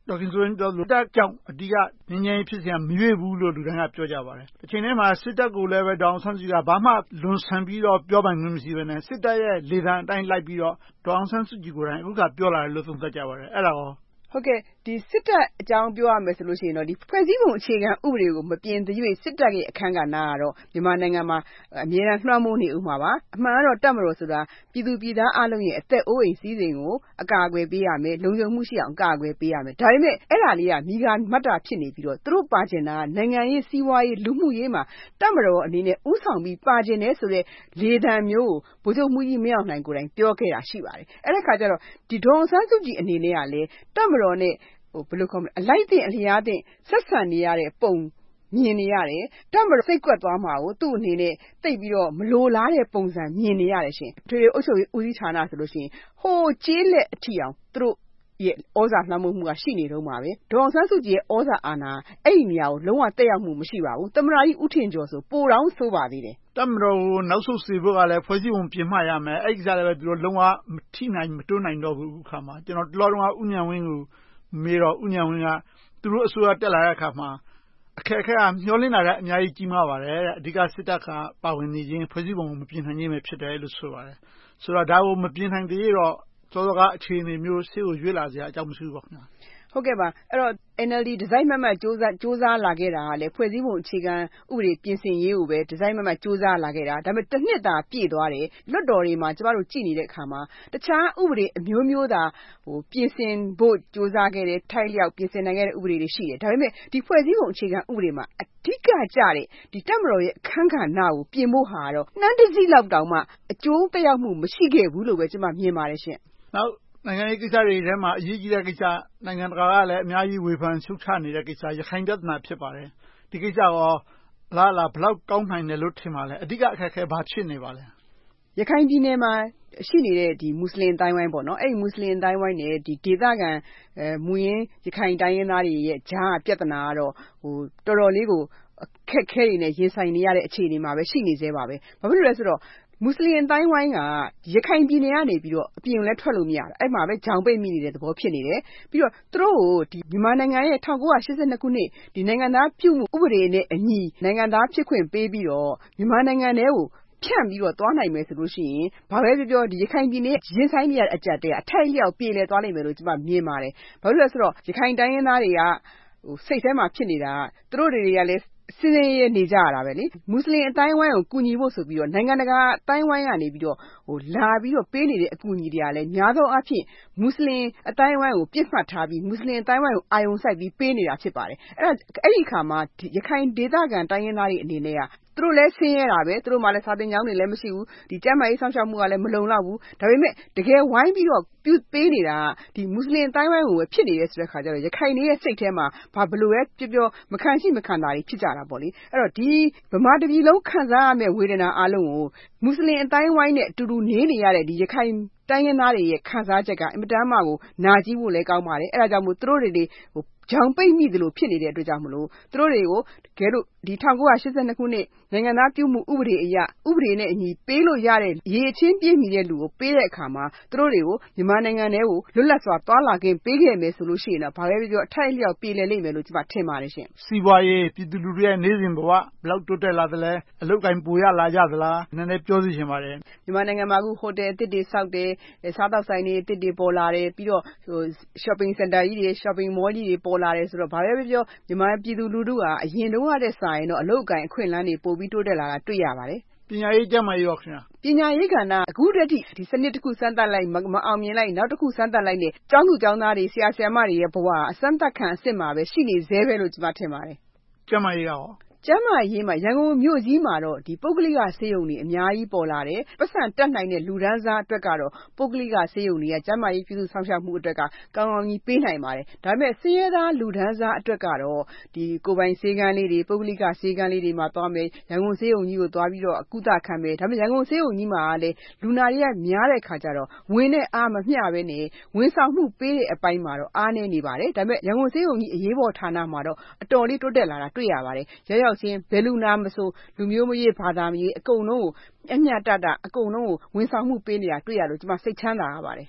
ဒေါက်တာဆိုရင်ပြောလို့တက်ကြောင့်အဓိကငင်းငင်းဖြစ်စရာမရွေ့ဘူးလို့လူတိုင်းကပြောကြပါတယ်။အချိန်ထဲမှာစစ်တပ်ကိုလည်းပဲဒေါအောင်ဆန်းစုကြည်ကဘာမှလွန်ဆန်ပြီးတော့ပြောပိုင်ခွင့်မရှိဘဲနဲ့စစ်တပ်ရဲ့လေသံအတိုင်းလိုက်ပြီးတော့ဒေါအောင်ဆန်းစုကြည်ကိုယ်တိုင်အခုကပြောလာတယ်လို့သုံးသပ်ကြပါတယ်။အဲ့ဒါရောဟုတ်ကဲ့ဒီစစ်တပ်အကြောင်းပြောရမယ်ဆိုလို့ရှိရင်တော့ဒီဖွဲ့စည်းပုံအခြေခံဥပဒေကိုမပြင်သရွေ့စစ်တပ်ရဲ့အခန်းကဏ္ဍကတော့မြန်မာနိုင်ငံမှာအမြဲတမ်းလွှမ်းမိုးနေဦးမှာပါအမှန်ကတော့တပ်မတော်ဆိုတာပြည်သူပြည်သားအလုံးရဲ့အသက်အိုးအိမ်စီးစိမ်ကိုအကာအကွယ်ပေးရမယ်လုံခြုံမှုရှိအောင်အကာအကွယ်ပေးရမယ်ဒါပေမဲ့အဲ့ဒါလေးကမိဂါမတ်တာဖြစ်နေပြီးတော့သူတို့ပါကျင်တာနိုင်ငံရေးစီးပွားရေးလူမှုရေးမှာတပ်မတော်အနေနဲ့ဥဆောင်ပြီးပါကျင်နေဆိုတဲ့လေသံမျိုးကိုဗိုလ်ချုပ်မှုကြီးမင်းအောင်လှိုင်ကိုယ်တိုင်ပြောခဲ့တာရှိပါတယ်အဲ့ဒီခါကျတော့ဒီဒေါအောင်ဆန်းစုကြည်အနေနဲ့ကလည်းတပ်မတော်နဲ့ဘယ်လိုခေါ်မလဲအလိုက်တင်အလျားတင်ဆက်ဆံနေရတဲ့ပုံမြင်နေရတယ်တပ်မတော်စိတ်ကွက်သွားမှာကိုသူ့အနေနဲ့တိတ်ပြီးတော့မလိုလားတဲ့ပုံစံမြင်နေရတယ်ရှင်ထွေထွေအုပ်ချုပ်ရေးဦးစီးဌာနဆိုလို့ရှိရင်ဟိုကျေးလက်အထီအောင်သူတို့ရဲ့ဩဇာလွှမ်းမိုးမှုကရှိနေတော့မှာပဲဒေါအောင်ဆန်းစုကြည်ရဲ့ဩဇာအာဏာအဲ့ဒီနေရာကိုလုံးဝတက်ရောက်မှုမရှိပါဘူးသမ္မတကြီးဦးထင်ကျော်ဆိုပိုတောင်ဆိုးပါသေးတယ်တပ်မတော်ကိုနောက်ဆုတ်စေဖို့ကလည်းဖွဲ့စည်းပုံပြင်မှရမယ်အဲ့ဒီကလည်းပဲသူတို့လုံးဝမထိနိုင်မတွန်းနိုင်တော့ဘူးအခါမှာကျွန်တော်တလောတုန်းကဥညံဝင်းကိုမေတော့ဥညံဝင်းကသူတို့အစိုးရတက်လာတဲ့အခါမှာအခက်အခဲကမျောလင်းလာတဲ့အများကြီးကြီးမားပါတယ်တဲ့အဓိကစစ်တပ်ကပါဝင်နေခြင်းဖွဲ့စည်းပုံမပြင်နိုင်ခြင်းပဲဖြစ်တယ်လို့ဆိုပါတယ်ဆိုတော့ဒါကိုမပြင်နိုင်သေးတော့စောစောကအခြေအနေမျိုးဆေးကိုရွေးလာစရာအကြောင်းမရှိဘူးပေါ့ခင်ဗျာဟုတ်ကဲ့ပါအဲ့တော့ N L D ဒီဇိုင်းမတ်မတ်စ조사စ조사လာခဲ့တာကလည်းဖွဲ့စည်းပုံအခြေခံဥပဒေပြင်ဆင်ရေးကိုပဲဒီဇိုင်းမတ်မတ်စ조사လာခဲ့တာဒါပေမဲ့တစ်နှစ်သာပြည့်သွားတယ်လွတ်တော်တွေမှာကျမတို့ကြည့်နေတဲ့အခါမှာတခြားဥပဒေအမျိုးမျိုးသာဟိုပြင်ဆင်ဖို့စ조사ခဲ့တယ်ထိုက်လျောက်ပြင်ဆင်နိုင်ခဲ့တဲ့ဥပဒေတွေရှိတယ်ဒါပေမဲ့ဒီဖွဲ့စည်းပုံအခြေခံဥပဒေမှာအဓိကကျတဲ့ဒီတပ်မတော်ရဲ့အခန်းကဏ္ဍကိုပြင်ဖို့ဟာတော့နှမ်းတစည်းလောက်တောင်မှအကျိုးသက်ရောက်မှုမရှိခဲ့ဘူးလို့ပဲကျမမြင်ပါတယ်ရှင်နောက်နိုင်ငံရေးကိစ္စတွေထဲမှာအရေးကြီးတဲ့ကိစ္စနိုင်ငံတကာကလည်းအများကြီးဝေဖန်ရှုတ်ချနေတဲ့ကိစ္စရခိုင်ပြဿနာဖြစ်ပါတယ်ဒီကိစ္စရောလားလားဘယ်လောက်ကောင်းနိုင်တယ်လို့ထင်ပါလဲအဓိကအခက်အခဲဘာဖြစ်နေပါလဲရခိုင်ပြည်နယ်မှာရှိနေတဲ့ဒီမွတ်စလင်တိုင်းဝိုင်းပေါ့နော်အဲ့ဒီမွတ်စလင်တိုင်းဝိုင်းနဲ့ဒီဒေသခံအဲမူရင်းရခိုင်တိုင်းရင်းသားတွေရဲ့ဂျားပြဿနာကတော့ဟိုတော်တော်လေးကိုအခက်ခဲတွေနဲ့ရင်ဆိုင်နေရတဲ့အခြေအနေမှာပဲရှိနေသေးပါပဲဘာဖြစ်လို့လဲဆိုတော့မွတ်စလင်တိုင်းဝိုင်းကရခိုင်ပြည်နယ်ကနေပြီးတော့အပြင်လည်းထွက်လို့မရဘူးအဲ့မှာပဲဂျောင်ပိတ်မိနေတဲ့သဘောဖြစ်နေတယ်ပြီးတော့သူတို့ကိုဒီမြန်မာနိုင်ငံရဲ့၁၉၈၂ခုနှစ်ဒီနိုင်ငံသားပြုမှုဥပဒေနဲ့အညီနိုင်ငံသားဖြစ်ခွင့်ပေးပြီးတော့မြန်မာနိုင်ငံထဲကိုဖြန့်ပြီးတော့သွားနိုင်မယ်ဆိုလို့ရှိရင်ဘာပဲပြောပြောဒီရခိုင်ပြည်နယ်ရင်ဆိုင်နေရတဲ့အကြက်တဲ့အထိုက်လျောက်ပြေလည်သွားနိုင်မယ်လို့ကျွန်မမြင်ပါတယ်ဘာလို့လဲဆိုတော့ရခိုင်တိုင်းရင်းသားတွေကဟိုစိတ်ထဲမှာဖြစ်နေတာသူတို့တွေကလည်းစင်းစင်းရဲနေကြရတာပဲလေမွတ်စလင်အတိုင်းဝိုင်းကိုကူညီဖို့ဆိုပြီးတော့နိုင်ငံတကာအတိုင်းဝိုင်းကနေပြီးတော့ဟိုလာပြီးတော့ပေးနေတဲ့အကူအညီတွေကလည်းများသောအားဖြင့်မွတ်စလင်အတိုင်းဝိုင်းကိုပြစ်မှတ်ထားပြီးမွတ်စလင်အတိုင်းဝိုင်းကိုအာရုံစိုက်ပြီးပေးနေတာဖြစ်ပါတယ်အဲ့ဒါအဲ့ဒီခါမှာရခိုင်ဒေသခံတိုင်းရင်းသားတွေအနေနဲ့ကသူတို့လည်းဆင်းရဲတာပဲသူတို့မှလည်းစာသင်ကျောင်းတွေလည်းမရှိဘူးဒီကျန်းမာရေးဆောင်ရှောက်မှုကလည်းမလုံလောက်ဘူးဒါပေမဲ့တကယ်ဝိုင်းပြီးတော့ပြုပေးနေတာဒီမွတ်စလင်အတိုင်းဝိုင်းကိုပဲဖြစ်နေတဲ့ဆိုတဲ့ခါကျတော့ရခိုင်တွေရဲ့စိတ်ထဲမှာဘာဘလို့ပဲပြောပြောမခံရှိမခံတာတွေဖြစ်ကြတာပေါ့လေအဲ့တော့ဒီဗမာတပြည်လုံးခံစားရမယ့်ဝေဒနာအလုံးကိုမွတ်စလင်အတိုင်းဝိုင်းနဲ့အတူတူနေနေရတဲ့ဒီရခိုင်တိုင်းရင်းသားတွေရဲ့ခံစားချက်ကအင်မတန်မှကိုနာကြည့်ဖို့လည်းကောင်းပါတယ်အဲ့ဒါကြောင့်မို့သူတို့တွေတွေဟိုဂျောင်ပိတ်မိသလိုဖြစ်နေတဲ့အတွက်ကြောင့်မလို့သူတို့တွေကိုတကယ်လို့ဒီ၁၉၈၂ခုနှစ်နိုင်ငံသားပြုမှုဥပဒေအရဥပဒေနဲ့အညီပေးလို့ရတဲ့ရေချင်းပြည့်မီတဲ့လူကိုပေးတဲ့အခါမှာသူတို့တွေကိုမြန်မာနိုင်ငံထဲကိုလွတ်လပ်စွာသွားလာခွင့်ပေးခဲ့မယ်ဆိုလို့ရှိရင်တော့ဘာပဲပြောအထိုက်အလျောက်ပြည်လည်လိမ့်မယ်လို့ကျွန်မထင်ပါတယ်ရှင်စီးပွားရေးပြည်သူလူထုရဲ့နေစဉ်ဘဝဘယ်လောက်တိုးတက်လာသလဲအလုပ်ကိုင်ပိုရလာကြသလားနည်းနည်းပြောစီရှင်ပါတယ်မြန်မာနိုင်ငံမှာအခုဟိုတယ်အသစ်တွေစောက်တယ်စားတောက်ဆိုင်တွေအသစ်တွေပေါ်လာတယ်ပြီးတော့ဟို shopping center ကြီးတွေ shopping mall ကြီးတွေပေါ်လာတယ်ဆိုတော့ဘာပဲပြောမြန်မာပြည်သူလူထုကအရင်တုန်းကတည်းကဆိုင်တော့အလုပ်ကိုင်အခွင့်အလမ်းတွေပို့ပြီးတိုးတက်လာတာတွေ့ရပါတယ်ပညာရေးကျန်းမာရေးရောခင်ဗျာပညာရေးကဏ္ဍအခုတည်းကဒီစနစ်တစ်ခုစမ်းသပ်လိုက်မအောင်မြင်လိုက်နောက်တစ်ခုစမ်းသပ်လိုက်နေကျောင်းသူကျောင်းသားတွေဆရာဆရာမတွေရဲ့ဘဝအစမ်းသပ်ခံအစ်စ်မှာပဲရှိနေသေးပဲလို့ကျွန်မထင်ပါတယ်ကျန်းမာရေးရောကျန်းမာရေးမှာရန်ကုန်မြို့ကြီးမှာတော့ဒီပုဂ္ဂလိကဆေးရုံတွေအများကြီးပေါ်လာတယ်ပတ်စံတက်နိုင်တဲ့လူဒန်းစားအတွက်ကတော့ပုဂ္ဂလိကဆေးရုံတွေကကျန်းမာရေးပြုစုဆောင်ရှောက်မှုအတွက်ကကောင်းကောင်းကြီးပေးနိုင်ပါတယ်ဒါပေမဲ့ဆေးရသားလူဒန်းစားအတွက်ကတော့ဒီကိုယ်ပိုင်ဆေးကန်းလေးတွေပုဂ္ဂလိကဆေးကန်းလေးတွေမှာသွားမယ်ရန်ကုန်ဆေးရုံကြီးကိုသွားပြီးတော့အကုသခံမယ်ဒါပေမဲ့ရန်ကုန်ဆေးရုံကြီးမှာလည်းလူနာတွေကများတဲ့ခါကျတော့ဝင်တဲ့အားမမျှပဲနဲ့ဝန်ဆောင်မှုပေးတဲ့အပိုင်းမှာတော့အားနည်းနေပါတယ်ဒါပေမဲ့ရန်ကုန်ဆေးရုံကြီးအရေးပေါ်ဌာနမှာတော့အတော်လေးတိုးတက်လာတာတွေ့ရပါတယ်ရောက်ရောက်ချင်းဘယ်လူနာမဆိုလူမျိုးမရွေးဘာသာမရွေးအကုန်လုံးကိုအမျှတတအကုန်လုံးကိုဝန်ဆောင်မှုပေးနေတာတွေ့ရလို့ကျွန်မစိတ်ချမ်းသာရပါတယ်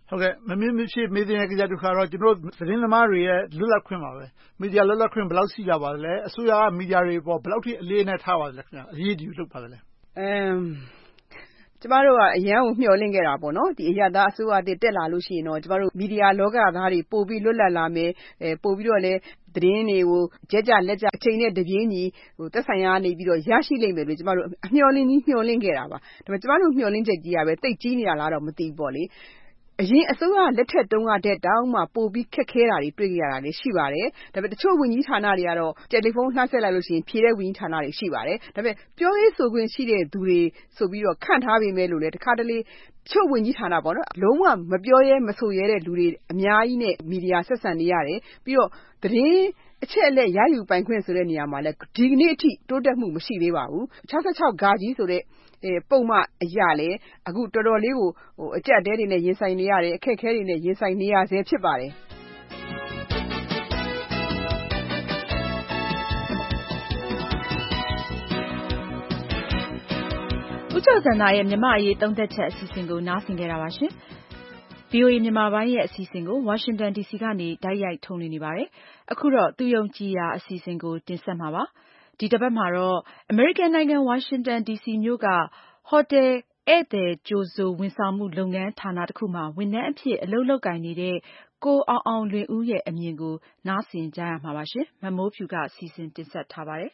ဟုတ်ကဲ့မမြင်မဖြစ်မေးတဲ့ကြတူခါတော့ကျွန်တော်သတင်းသမားတွေရဲ့လွတ်လပ်ခွင့်ပါပဲမီဒီယာလွတ်လပ်ခွင့်ဘယ်လောက်ရှိကြပါသလဲအစိုးရကမီဒီယာတွေပေါ်ဘယ်လောက်ထိအလေးနဲ့ထားပါသလဲခင်ဗျာအရေးကြီးလုပ်ပါသလဲအမ်ကျမတို့ကအရန်ကိုမျှော်လင့်ခဲ့တာပေါ့နော်ဒီအရသာအစိုးရတက်တက်လာလို့ရှိရင်တော့ကျမတို့မီဒီယာလောကသားတွေပို့ပြီးလွတ်လပ်လာမယ်အဲပို့ပြီးတော့လည်းသတင်းတွေကိုကြက်ကြလက်ကြအချိန်နဲ့တပြေးညီဟိုသက်ဆိုင်ရာနေပြီးတော့ရရှိလိမ့်မယ်လို့ကျမတို့အမျှော်လင့်ကြီးမျှော်လင့်ခဲ့တာပါဒါပေမဲ့ကျမတို့မျှော်လင့်ချက်ကြီးကပဲတိတ်ကြီးနေတာလားတော့မသိဘူးပေါ့လေအရင်အစိုးရလက်ထက်တုန်းကတည်းတောင်းမှပို့ပြီးခက်ခဲတာတွေတွေ့ကြရတာလည်းရှိပါတယ်ဒါပေမဲ့တချို့ဝန်ကြီးဌာနတွေကတော့တယ်လီဖုန်းနှားဆက်လိုက်လို့ရှိရင်ဖြေတဲ့ဝန်ကြီးဌာနတွေရှိပါတယ်ဒါပေမဲ့ပြောရေးဆိုခွင့်ရှိတဲ့သူတွေဆိုပြီးတော့ခန့်ထားပေမဲ့လို့လည်းတခါတလေတချို့ဝန်ကြီးဌာနပေါ့နော်လုံးဝမပြောရဲမဆိုရဲတဲ့လူတွေအများကြီးနဲ့မီဒီယာဆက်ဆံနေရတယ်ပြီးတော့သတင်းအချက်အလက်ရယူပိုင်ခွင့်ဆိုတဲ့နေရာမှာလည်းဒီကနေ့အထိတိုးတက်မှုမရှိသေးပါဘူး၆၆ဂါကြီးဆိုတဲ့ပုံမှန်အရာလေအခုတော်တော်လေးကိုဟိုအကြက်တဲတွေနဲ့ရင်ဆိုင်နေရတယ်အခက်ခဲတွေနဲ့ရင်ဆိုင်နေရဆဲဖြစ်ပါတယ်ဦးကျော်စံသာရဲ့မြမအရေးသုံးသက်ချက်အစီအစဉ်ကိုနားဆင်ကြတာပါရှင် ဗွီအိုအေ မြန်မာပိုင်းရဲ့အစီအစဉ်ကို Washington ဒီ စီ ကနေတိုက်ရိုက်ထုတ်လွှင့်နေပါတယ်အခုတော့သူယုံကြည်ရာအစီအစဉ်ကိုတင်ဆက်မှာပါဒီတစ်ပတ်မှာတော့အမေရိကန်နိုင်ငံဝါရှင်တန်ဒီစီမြို့ကဟိုတယ်ဧည့်သည်ကြိုဆိုဝန်ဆောင်မှုလုပ်ငန်းဌာနတစ်ခုမှာဝန်ထမ်းအဖြစ်အလုပ်လုပ်ကိုင်နေတဲ့ကိုအောင်အောင်လွင်ဦးရဲ့အမြင်ကိုနားဆင်ကြရမှာပါရှင်မမိုးဖြူကစီစဉ်တင်ဆက်ထားပါတယ်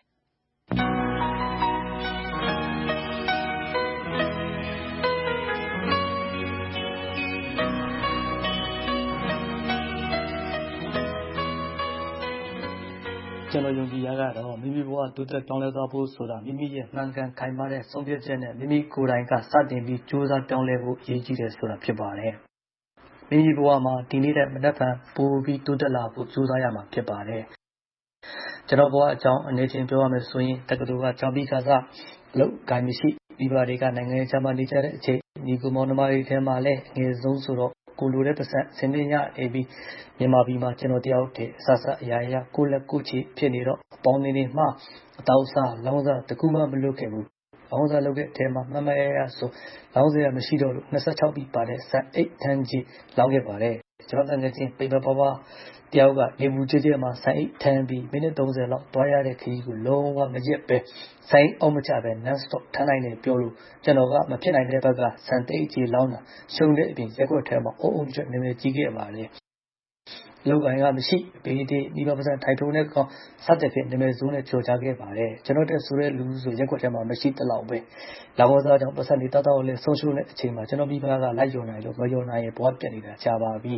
ကျွန်တော်ယုံကြည်ရကတော့မိမိဘဝတိုးတက်ပြောင်းလဲသွားဖို့ဆိုတာမိမိရဲ့မှန်ကန်ခိုင်မာတဲ့ဆုံးဖြတ်ချက်နဲ့မိမိကိုယ်တိုင်ကစတင်ပြီးကြိုးစားပြောင်းလဲဖို့အရေးကြီးတယ်ဆိုတာဖြစ်ပါတယ်။မိမိဘဝမှာဒီနေ့တဲ့မနက်ဖြန်ပိုပြီးတိုးတက်လာဖို့ကြိုးစားရမှာဖြစ်ပါတယ်။ကျွန်တော်ဘဝအကြောင်းအနေချင်းပြောရမယ်ဆိုရင်တက္ကသိုလ်ကကျောင်းပြီးခါစားလောက်ကိုင်းမရှိမိဘတွေကနိုင်ငံခြားမှာနေကြတဲ့အချိန်ဒီကူမောင်နှမတွေထဲမှာလည်းအငယ်ဆုံးဆိုတော့ကိုလိုတဲ့ပတ်စံစင်းနေရနေပြီးမြန်မာပြည်မှာကျွန်တော်တယောက်တည်းအဆဆအရာရာကိုလက်ကိုချီဖြစ်နေတော့အပေါင်းနေနေမှအတောက်စားလောင်းစားတကူမှမလုပ်ခဲ့ဘူးလောင်းစားလုပ်တဲ့အထဲမှာမမရရဆိုလောင်းစရာမရှိတော့လို့၂၆ပြီပါတဲ့စံအိတ်ထန်းကြီးလောင်းခဲ့ပါတယ်ကျွန်တော်တကယ်ချင်းပိပပပတယောက်ကနေဘူးကြဲကြဲမှာစံအိတ်ထန်းပြီးမိနစ်၃၀လောက်တွားရတဲ့ခရီးကိုလုံးဝမရက်ပဲဆိုင်းအောင်မချပဲ non stop ထမ်းနိုင်တယ်ပြောလို့ကျွန်တော်ကမဖြစ်နိုင်တဲ့ဘက်ကစံတိတ်ကြီးလောင်းတာရှုံတဲ့အပြင်ရက်ွက်ထဲမှာအုံအုံကျွတ်နေနေကြီးခဲ့ပါလေလောက်ကိုင်းကမရှိပေဒီဒီဘပစံထိုင်ထုံးတဲ့ကောင်စတဲ့ဖြစ်နေမဲ့ဇုံးနဲ့ကြော်ကြခဲ့ပါတယ်ကျွန်တော်တက်ဆိုတဲ့လူဆိုရက်ွက်ထဲမှာမရှိတလောက်ပဲလာဘောသားကြောင့်ပတ်စံလေးတောက်တောက်လေးဆုံးရှုံးတဲ့အချိန်မှာကျွန်တော်မိဘကလိုက်ယုံနိုင်လို့မယုံနိုင်ရင်ဘွားပြက်နေတာကြာပါပြီ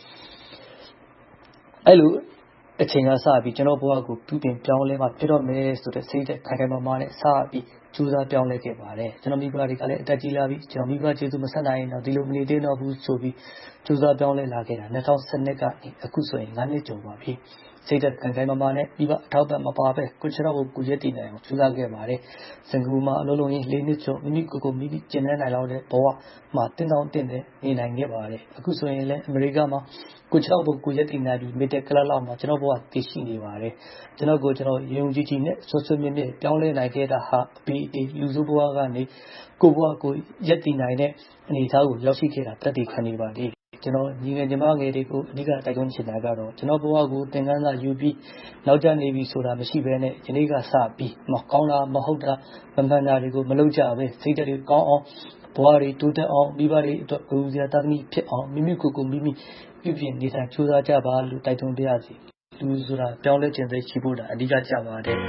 အဲ့လိုအချိန်ကစပြီးကျွန်တော်ဘဝကိုပြုပြင်ပြောင်းလဲမှဖြစ်တော့မယ်ဆိုတဲ့စိတ်တဲ့ခိုင်ခိုင်မာမာနဲ့စပြီးကြိုးစားပြောင်းလဲခဲ့ပါတယ်ကျွန်တော်မိဘတွေကလည်းအတက်ကြီးလာပြီးကျွန်တော်မိဘကျေးဇူးမဆက်နိုင်တော့ဒီလိုမနေသေးတော့ဘူးဆိုပြီးကြိုးစားပြောင်းလဲလာခဲ့တာ၂၀၁၂ကနေအခုဆိုရင်၅နှစ်ကျော်ပါပြီစိတ်သက်ခိုင်ခိုင်မာမာနဲ့ပြီးပါအထောက်ပံ့မပါပဲကိုချတော့ကိုကိုရက်တည်နိုင်အောင်ကြိုးစားခဲ့ပါတယ်စင်ကာပူမှာအလုံးလုံးရင်း၄နှစ်ကျော်မိမိကိုကိုမိမိကျင်နေနိုင်လောက်တဲ့ဘဝမှာတင်းတောင်းတင်းနေနေနိုင်ခဲ့ပါတယ်အခုဆိုရင်လည်းအမေရိကမှာကိုချတော့ကိုကိုရက်တည်နိုင်ပြီးမစ်တက်ကလလောက်မှာကျွန်တော်ဘဝတည်ရှိနေပါတယ်ကျွန်တော်ကိုကျွန်တော်ယုံကြည်ကြည်နဲ့ဆွဆွမြင့်မြင့်ပြောင်းလဲနိုင်ခဲ့တာဟာအပီအလူစုဘဝကနေကိုဘဝကိုရက်တည်နိုင်တဲ့အနေအထားကိုရောက်ရှိခဲ့တာတက်တည်ခံနေပါလေကျွန်တော်ညီငယ်ညီမငယ်တွေကိုအဓိကတိုက်တွန်းချင်တာကတော့ကျွန်တော်ဘဝကိုသင်ခန်းစာယူပြီးနောက်ကျနေပြီဆိုတာမရှိဘဲနဲ့ယနေ့ကစပြီးမကောင်းတာမဟုတ်တာမမှန်တာတွေကိုမလုပ်ကြပဲစိတ်တွေကောင်းအောင်ဘဝတွေတိုးတက်အောင်မိဘတွေအတွက်ဂုဏ်စရာတသမီဖြစ်အောင်မိမိကိုယ်ကိုမိမိပြုပြင်နေထိုင်ကြိုးစားကြပါလို့တိုက်တွန်းပါရစေလူဆိုတာပြောင်းလဲခြင်းသိရှိဖို့တာအဓိကကြပါတယ်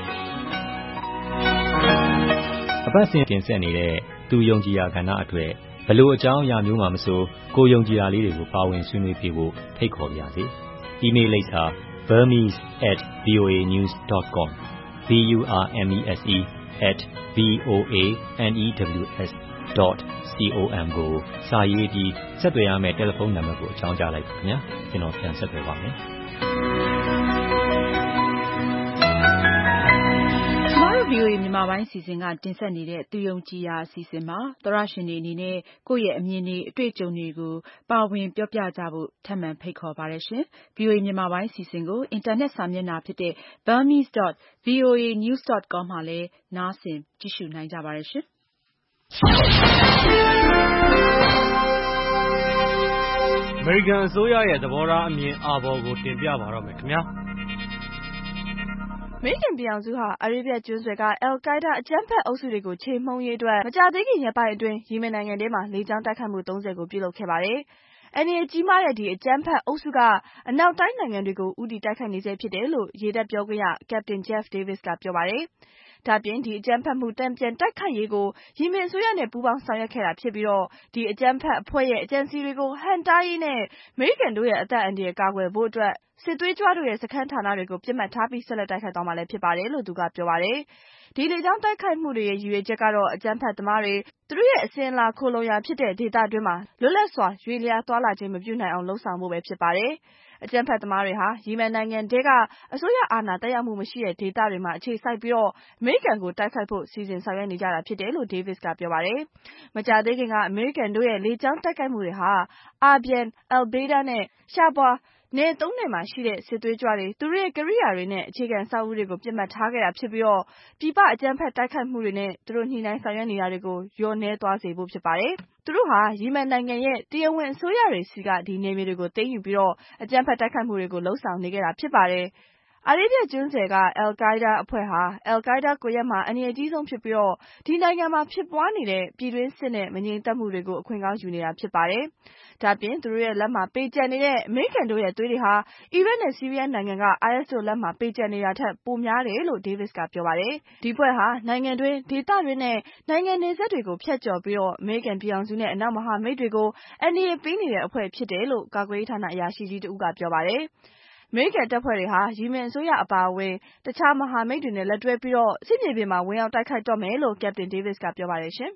အပတ်စဉ်တင်ဆက်နေတဲ့သူယုံကြည်ရာကဏ္ဍအတွက်ဘယ်လိုအကြောင်းအရာမျိုးမှမဆိုကိုယုံကြည်ရာလေးတွေကိုပါဝင်ဆွေးနွေးပြဖို့ဖိတ်ခေါ်ပါရစေ။ email လိပ်စာ burmese at voa news dot com b u r m e s e at v o a n e w s dot com ကိုစာရေးပြီးဆက်သွယ်ရမယ့်တယ်လီဖုန်းနံပါတ်ကိုအကြောင်းကြားလိုက်ပါခင်ဗျာကျွန်တော်ပြန်ဆက်သွယ်ပါမယ်ဗွီအိုအေမြန်မာပိုင်းစီစဉ်ကတင်ဆက်နေတဲ့သူယုံကြည်ရာအစီအစဉ်မှာသောရရှင်တွေအနေနဲ့ကိုယ့်ရဲ့အမြင်တွေအတွေ့အကြုံတွေကိုပါဝင်ပြောပြကြဖို့ထပ်မံဖိတ်ခေါ်ပါတယ်ရှင်။ ဗွီအိုအေမြန်မာပိုင်းစီစဉ်ကိုအင်တာနက်စာမျက်နှာဖြစ်တဲ့ burmese dot v o a news dot com မှာလည်းနားဆင်ကြည့်ရှုနိုင်ကြပါတယ်ရှင်။ American အစိုးရရဲ့သဘောထားအမြင်အာဘော်ကိုတင်ပြပါတော့မယ်ခင်ဗျာ။အမေရိကန်ပြည်ထောင်စုဟာအာရေးဗျကျွန်းဆွယ်က Al-Qaeda အကြမ်းဖက်အုပ်စုတွေကိုချေမှုန်းရေးအတွက်မကြာသေးခင်ရက်ပိုင်းအတွင်းယီမင်နိုင်ငံထဲမှာလေကြောင်းတိုက်ခိုက်မှုသုံးဆယ်ကိုပြုလုပ်ခဲ့ပါတယ်။အန္တရာယ်ကြီးမားတဲ့ဒီအကြမ်းဖက်အုပ်စုကအနောက်တိုင်းနိုင်ငံတွေကိုဦးတည်တိုက်ခိုက်နေဆဲဖြစ်တယ်လို့ရေတပ်ပြောခွင့်ရ Captain Jeff Davis ကပြောပါတယ်။ဒါပြင်ဒီအကြမ်းဖက်မှုတန်ပြန်တိုက်ခိုက်ရေးကိုယီမင်အစိုးရနဲ့ပူးပေါင်းဆောင်ရွက်ခဲ့တာဖြစ်ပြီးတော့ဒီအကြမ်းဖက်အဖွဲ့ရဲ့အကြံစီတွေကိုဟန့်တားရေးနဲ့အမေရိကန်တို့ရဲ့အသက်အန္တရာယ်ကာကွယ်ဖို့အတွက်စစ်သွေးကြွတို့ရဲ့စခန်းဌာနတွေကိုပြစ်မှတ်ထားပြီးဆက်လက်တိုက်ခိုက်သွားမှာလည်းဖြစ်ပါတယ်လို့သူကပြောပါတယ်။ဒီလေကြောင်းတိုက်ခိုက်မှုတွေရဲ့ရည်ရွယ်ချက်ကတော့အကြမ်းဖက်သမားတွေသူတို့ရဲ့အစဉ်အလာခိုလုံရာဖြစ်တဲ့ဒေသတွင်းမှာလွတ်လပ်စွာရွေ့လျားသွားလာခြင်းမပြုနိုင်အောင်လှုံ့ဆော်ဖို့ပဲဖြစ်ပါတယ်။အကြမ်းဖက်သမားတွေဟာယီမန်နိုင်ငံထဲကအစိုးရအာဏာသက်ရောက်မှုမရှိတဲ့ဒေသတွေမှာအခြေစိုက်ပြီးတော့အမေရိကန်ကိုတိုက်ခိုက်ဖို့စီစဉ်ဆောင်ရွက်နေကြတာဖြစ်တယ်လို့ Davis ကပြောပါတယ်။မကြာသေးခင်ကအမေရိကန်တို့ရဲ့လေကြောင်းတိုက်ခိုက်မှုတွေဟာအာဘျန် Al-Baida နဲ့ရှာပွာနယ်သုံးနယ်မှာရှိတဲ့စစ်သွေးကြွတွေသူတို့ရဲ့ကိရိယာတွေနဲ့အခြေခံအဆောက်အဦတွေကိုပြစ်မှတ်ထားခဲ့တာဖြစ်ပြီးတော့ပြည်ပအကြမ်းဖက်တိုက်ခိုက်မှုတွေနဲ့သူတို့ညှိနှိုင်းဆောင်ရွက်နေတာတွေကိုလျော့နည်းသွားစေဖို့ဖြစ်ပါတယ်။သူတို့ဟာယီမန်နိုင်ငံရဲ့တရားဝင်အစိုးရတွေစီကဒီနယ်မြေတွေကိုသိမ်းယူပြီးတော့အကြမ်းဖက်တိုက်ခိုက်မှုတွေကိုလှုံ့ဆော်နေခဲ့တာဖြစ်ပါတယ်။အာရေးဗျကျွန်းဆွယ်က Al-Qaeda အဖွဲ့ဟာ Al-Qaeda ကွန်ရက်မှာအန္တရာယ်ကြီးဆုံးဖြစ်ပြီးတော့ဒီနိုင်ငံမှာဖြစ်ပွားနေတဲ့ပြည်တွင်းစစ်နဲ့မငြိမ်သက်မှုတွေကိုအခွင့်ကောင်းယူနေတာဖြစ်ပါတယ်။ဒါပြင်သူတို့ရဲ့လက်မှာပေကျန်နေတဲ့အမေရိကန်တို့ရဲ့သွေးတွေဟာအီရတ်နဲ့ဆီးရီးယားနိုင်ငံက အိုင်အက်စ် တို့လက်မှာပေကျန်နေတာထက်ပိုများတယ်လို့ Davis ကပြောပါတယ်။ဒီအဖွဲ့ဟာနိုင်ငံတွင်းဒေသတွင်းနဲ့နိုင်ငံနယ်စပ်တွေကိုဖြတ်ကျော်ပြီးတော့အမေရိကန်ပြည်ထောင်စုနဲ့အနောက်မဟာမိတ်တွေကိုအန္တရာယ်ပေးနေတဲ့အဖွဲ့ဖြစ်တယ်လို့ကာကွယ်ရေးဌာနအရာရှိကြီးတဦးကပြောပါတယ်။အမေရိကန်တပ်ဖွဲ့တွေဟာယီမင်အစိုးရအပါအဝင်တခြားမဟာမိတ်တွေနဲ့လက်တွဲပြီးတော့စစ်မြေပြင်မှာဝင်ရောက်တိုက်ခိုက်တော့မယ်လို့ Captain Davis ကပြောပါတယ်ရှင်။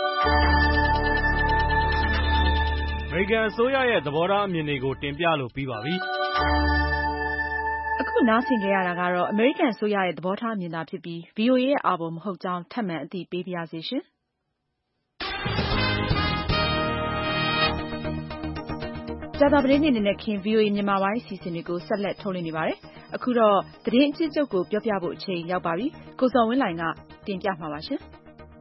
အမေရိကန်အစိုးရရဲ့သဘောထားအမြင်တွေကိုတင်ပြလို့ပြီးပါပြီ။အခုနားဆင်ကြရတာကတော့အမေရိကန်အစိုးရရဲ့သဘောထားအမြင်သာဖြစ်ပြီး ဗီအိုအေ ရဲ့အာဘော်မဟုတ်ကြောင်းထပ်မံအသိပေးပါရစေရှင်။ကြာသပတေးနေ့နဲ့ခင် ဗီအိုအေမြန်မာပိုင်းအစီအစဉ်တွေကိုဆက်လက်ထုတ်လွှင့်နေပါတယ်။အခုတော့သတင်းအကျဉ်းချုပ်ကိုပြောပြဖို့အချိန်ရောက်ပါပြီ။ကိုဇော်ဝင်းလှိုင်ကတင်ပြမှာပါရှင်။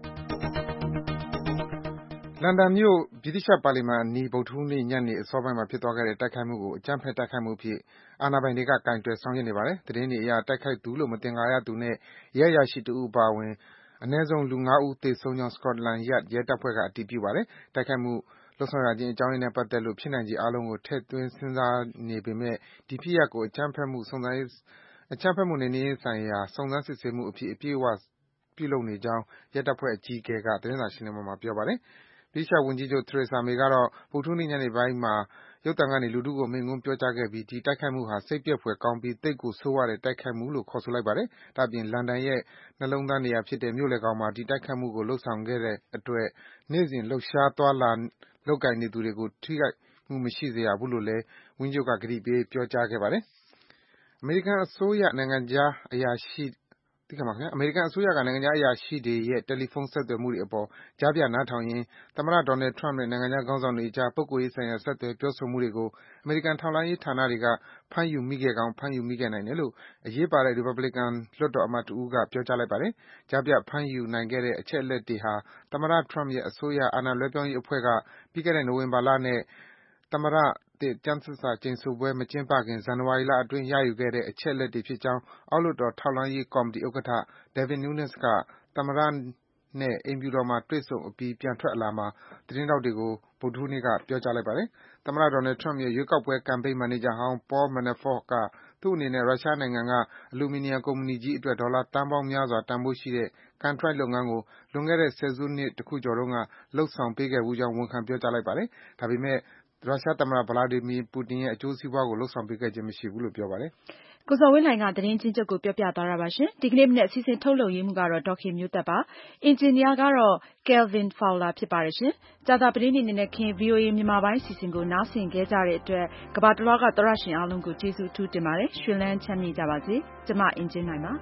လန်ဒန်မြို့ဗြိတိသျှပါလီမန်အနီးဗုဒ္ဓဟူးနေ့ညနေအစောပိုင်းမှာဖြစ်သွားခဲ့တဲ့တိုက်ခိုက်မှုကိုအကြမ်းဖက်တိုက်ခိုက်မှုအဖြစ်အာဏာပိုင်တွေကကိုင်တွယ်ဆောင်ရွက်နေပါတယ်။သတင်းတွေအရတိုက်ခိုက်သူလို့မသင်္ကာရသူနဲ့ရဲအရာရှိတဦးအပါအဝင်အနည်းဆုံးလူငါးဦးသေဆုံးကြောင်း Scotland Yard ရဲတပ်ဖွဲ့ကအတည်ပြုပါတယ်။တိုက်ခိုက်မှုလုပ်ဆောင်ရခြင်းအကြောင်းရင်းနဲ့ပတ်သက်လို့ဖြစ်နိုင်ခြေအားလုံးကိုထည့်သွင်းစဉ်းစားနေပေမယ့်ဒီဖြစ်ရပ်ကိုအကြမ်းဖက်မှုစုံစမ်းရေးအကြမ်းဖက်မှုနှိမ်နင်းရေးဆိုင်ရာစုံစမ်းစစ်ဆေးမှုအဖြစ်အပြည့်အဝပြုလုပ်နေကြောင်းရဲတပ်ဖွဲ့အကြီးအကဲကသတင်းစာရှင်းလင်းပွဲမှာပြောပါတယ်။ဗြိတိသျှဝန်ကြီးချုပ် Theresa May ကတော့ဗုဒ္ဓဟူးနေ့ညနေပိုင်းမှာရုပ်သံကနေလူထုကိုမိန့်ခွန်းပြောကြားခဲ့ပြီးဒီတိုက်ခိုက်မှုဟာစိတ်ပျက်ဖွယ်ကောင်းပြီးသိပ်ကိုဆိုးဝါးတဲ့တိုက်ခိုက်မှုလို့ခေါ်ဆိုလိုက်ပါတယ်။ဒါ့အပြင်လန်ဒန်ရဲ့နှလုံးသားနေရာဖြစ်တဲ့မြို့လယ်ခေါင်မှာဒီတိုက်ခိုက်မှုကိုလုပ်ဆောင်ခဲ့တဲ့အတွက်နေ့စဉ်လှုပ်ရှားသွားလာလုပ်ကိုင်နေသူတွေကိုထိခိုက်မှုမရှိစေရဘူးလို့လည်းဝန်ကြီးချုပ်ကကတိပေးပြောကြားခဲ့ပါတယ်။အမေရိကန်အစိုးရနိုင်ငံခြားအရာရှိသိခါမှာခင်ဗျာအမေရိကန်အစိုးရကနိုင်ငံခြားအရာရှိတွေရဲ့တယ်လီဖုန်းဆက်သွယ်မှုတွေအပေါ်ကြားပြနားထောင်ရင်သမ္မတ Donald Trump နဲ့နိုင်ငံခြားခေါင်းဆောင်တွေအကြားပုဂ္ဂိုလ်ရေးဆိုင်ရာဆက်သွယ်ပြောဆိုမှုတွေကိုအမေရိကန်ထောက်လှမ်းရေးဌာနတွေကဖမ်းယူမိခဲ့ကောင်းဖမ်းယူမိခဲ့နိုင်တယ်လို့အရေးပါတဲ့ရီပတ်ဘလီကန်လွှတ်တော်အမတ်တဦးကပြောကြားလိုက်ပါတယ်။ကြားပြဖမ်းယူနိုင်ခဲ့တဲ့အချက်အလက်တွေဟာသမ္မတ Trump ရဲ့အစိုးရအာဏာလွှဲပြောင်းရေးအဖွဲ့ကပြီးခဲ့တဲ့နိုဝင်ဘာလနဲ့သမ္မတသစ်ကျမ်းသစ္စာကျိန်ဆိုပွဲမကျင်းပခင်ဇန်နဝါရီလအတွင်းရယူခဲ့တဲ့အချက်အလက်တွေဖြစ်ကြောင်းအောက်လွှတ်တော်ထောက်လှမ်းရေးကော်မတီဥက္ကဋ္ဌ Devin Nunes ကသမ္မတနဲ့အိမ်ဖြူတော်မှာတွေ့ဆုံအပြီးပြန်ထွက်အလာမှာသတင်းထောက်တွေကိုဗုဒ္ဓဟူးနေ့ကပြောကြားလိုက်ပါတယ်။သမ္မတ Donald Trump ရဲ့ရွေးကောက်ပွဲကမ်ပိန်းမန်နေဂျာဟောင်း Paul Manafort ကသူ့အနေနဲ့ရုရှားနိုင်ငံကအလူမီနီယံကုမ္ပဏီကြီးအတွက်ဒေါ်လာသန်းပေါင်းများစွာတန်ဖိုးရှိတဲ့ကန်ထရိုက်လုပ်ငန်းကိုလွန်ခဲ့တဲ့ဆယ်စုနှစ်တခုကျော်တုန်းကလုပ်ဆောင်ပေးခဲ့ဖူးကြောင်းဝန်ခံပြောကြားလိုက်ပါတယ်။ဒါပေမယ့်ရုရှားသမ္မတ Vladimir Putin ရဲ့အကျိုးစီးပွားကိုလုပ်ဆောင်ပေးခဲ့ခြင်းမရှိဘူးလို့ပြောပါတယ်။ကိုဇော်ဝင်းလှိုင်ကသတင်းချင်းချုပ်ကိုပြောပြသွားတာပါရှင်။ဒီကနေ့မနေ့အစီအစဉ်ထုတ်လုပ်ရေးမှုကတော့ဒေါခင်မျိုးသက်ပါ။အင်ဂျင်နီယာကတော့ Kelvin Fowler ဖြစ်ပါတယ်ရှင်။ကြာသပတေးနေ့နဲ့ခင် ဗီအိုအေမြန်မာပိုင်းအစီအစဉ်ကိုနားဆင်ခဲ့ကြတဲ့အတွက်ကမ္ဘာတလွှားကသောရရှင်အားလုံးကိုကျေးဇူးအထူးတင်ပါတယ်။ရွှင်လန်းချမ်းမြေ့ကြပါစေ။ကျမအင်ဂျင်နိုင်ပါ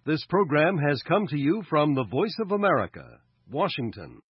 This program has come to you from the Voice of America, Washington.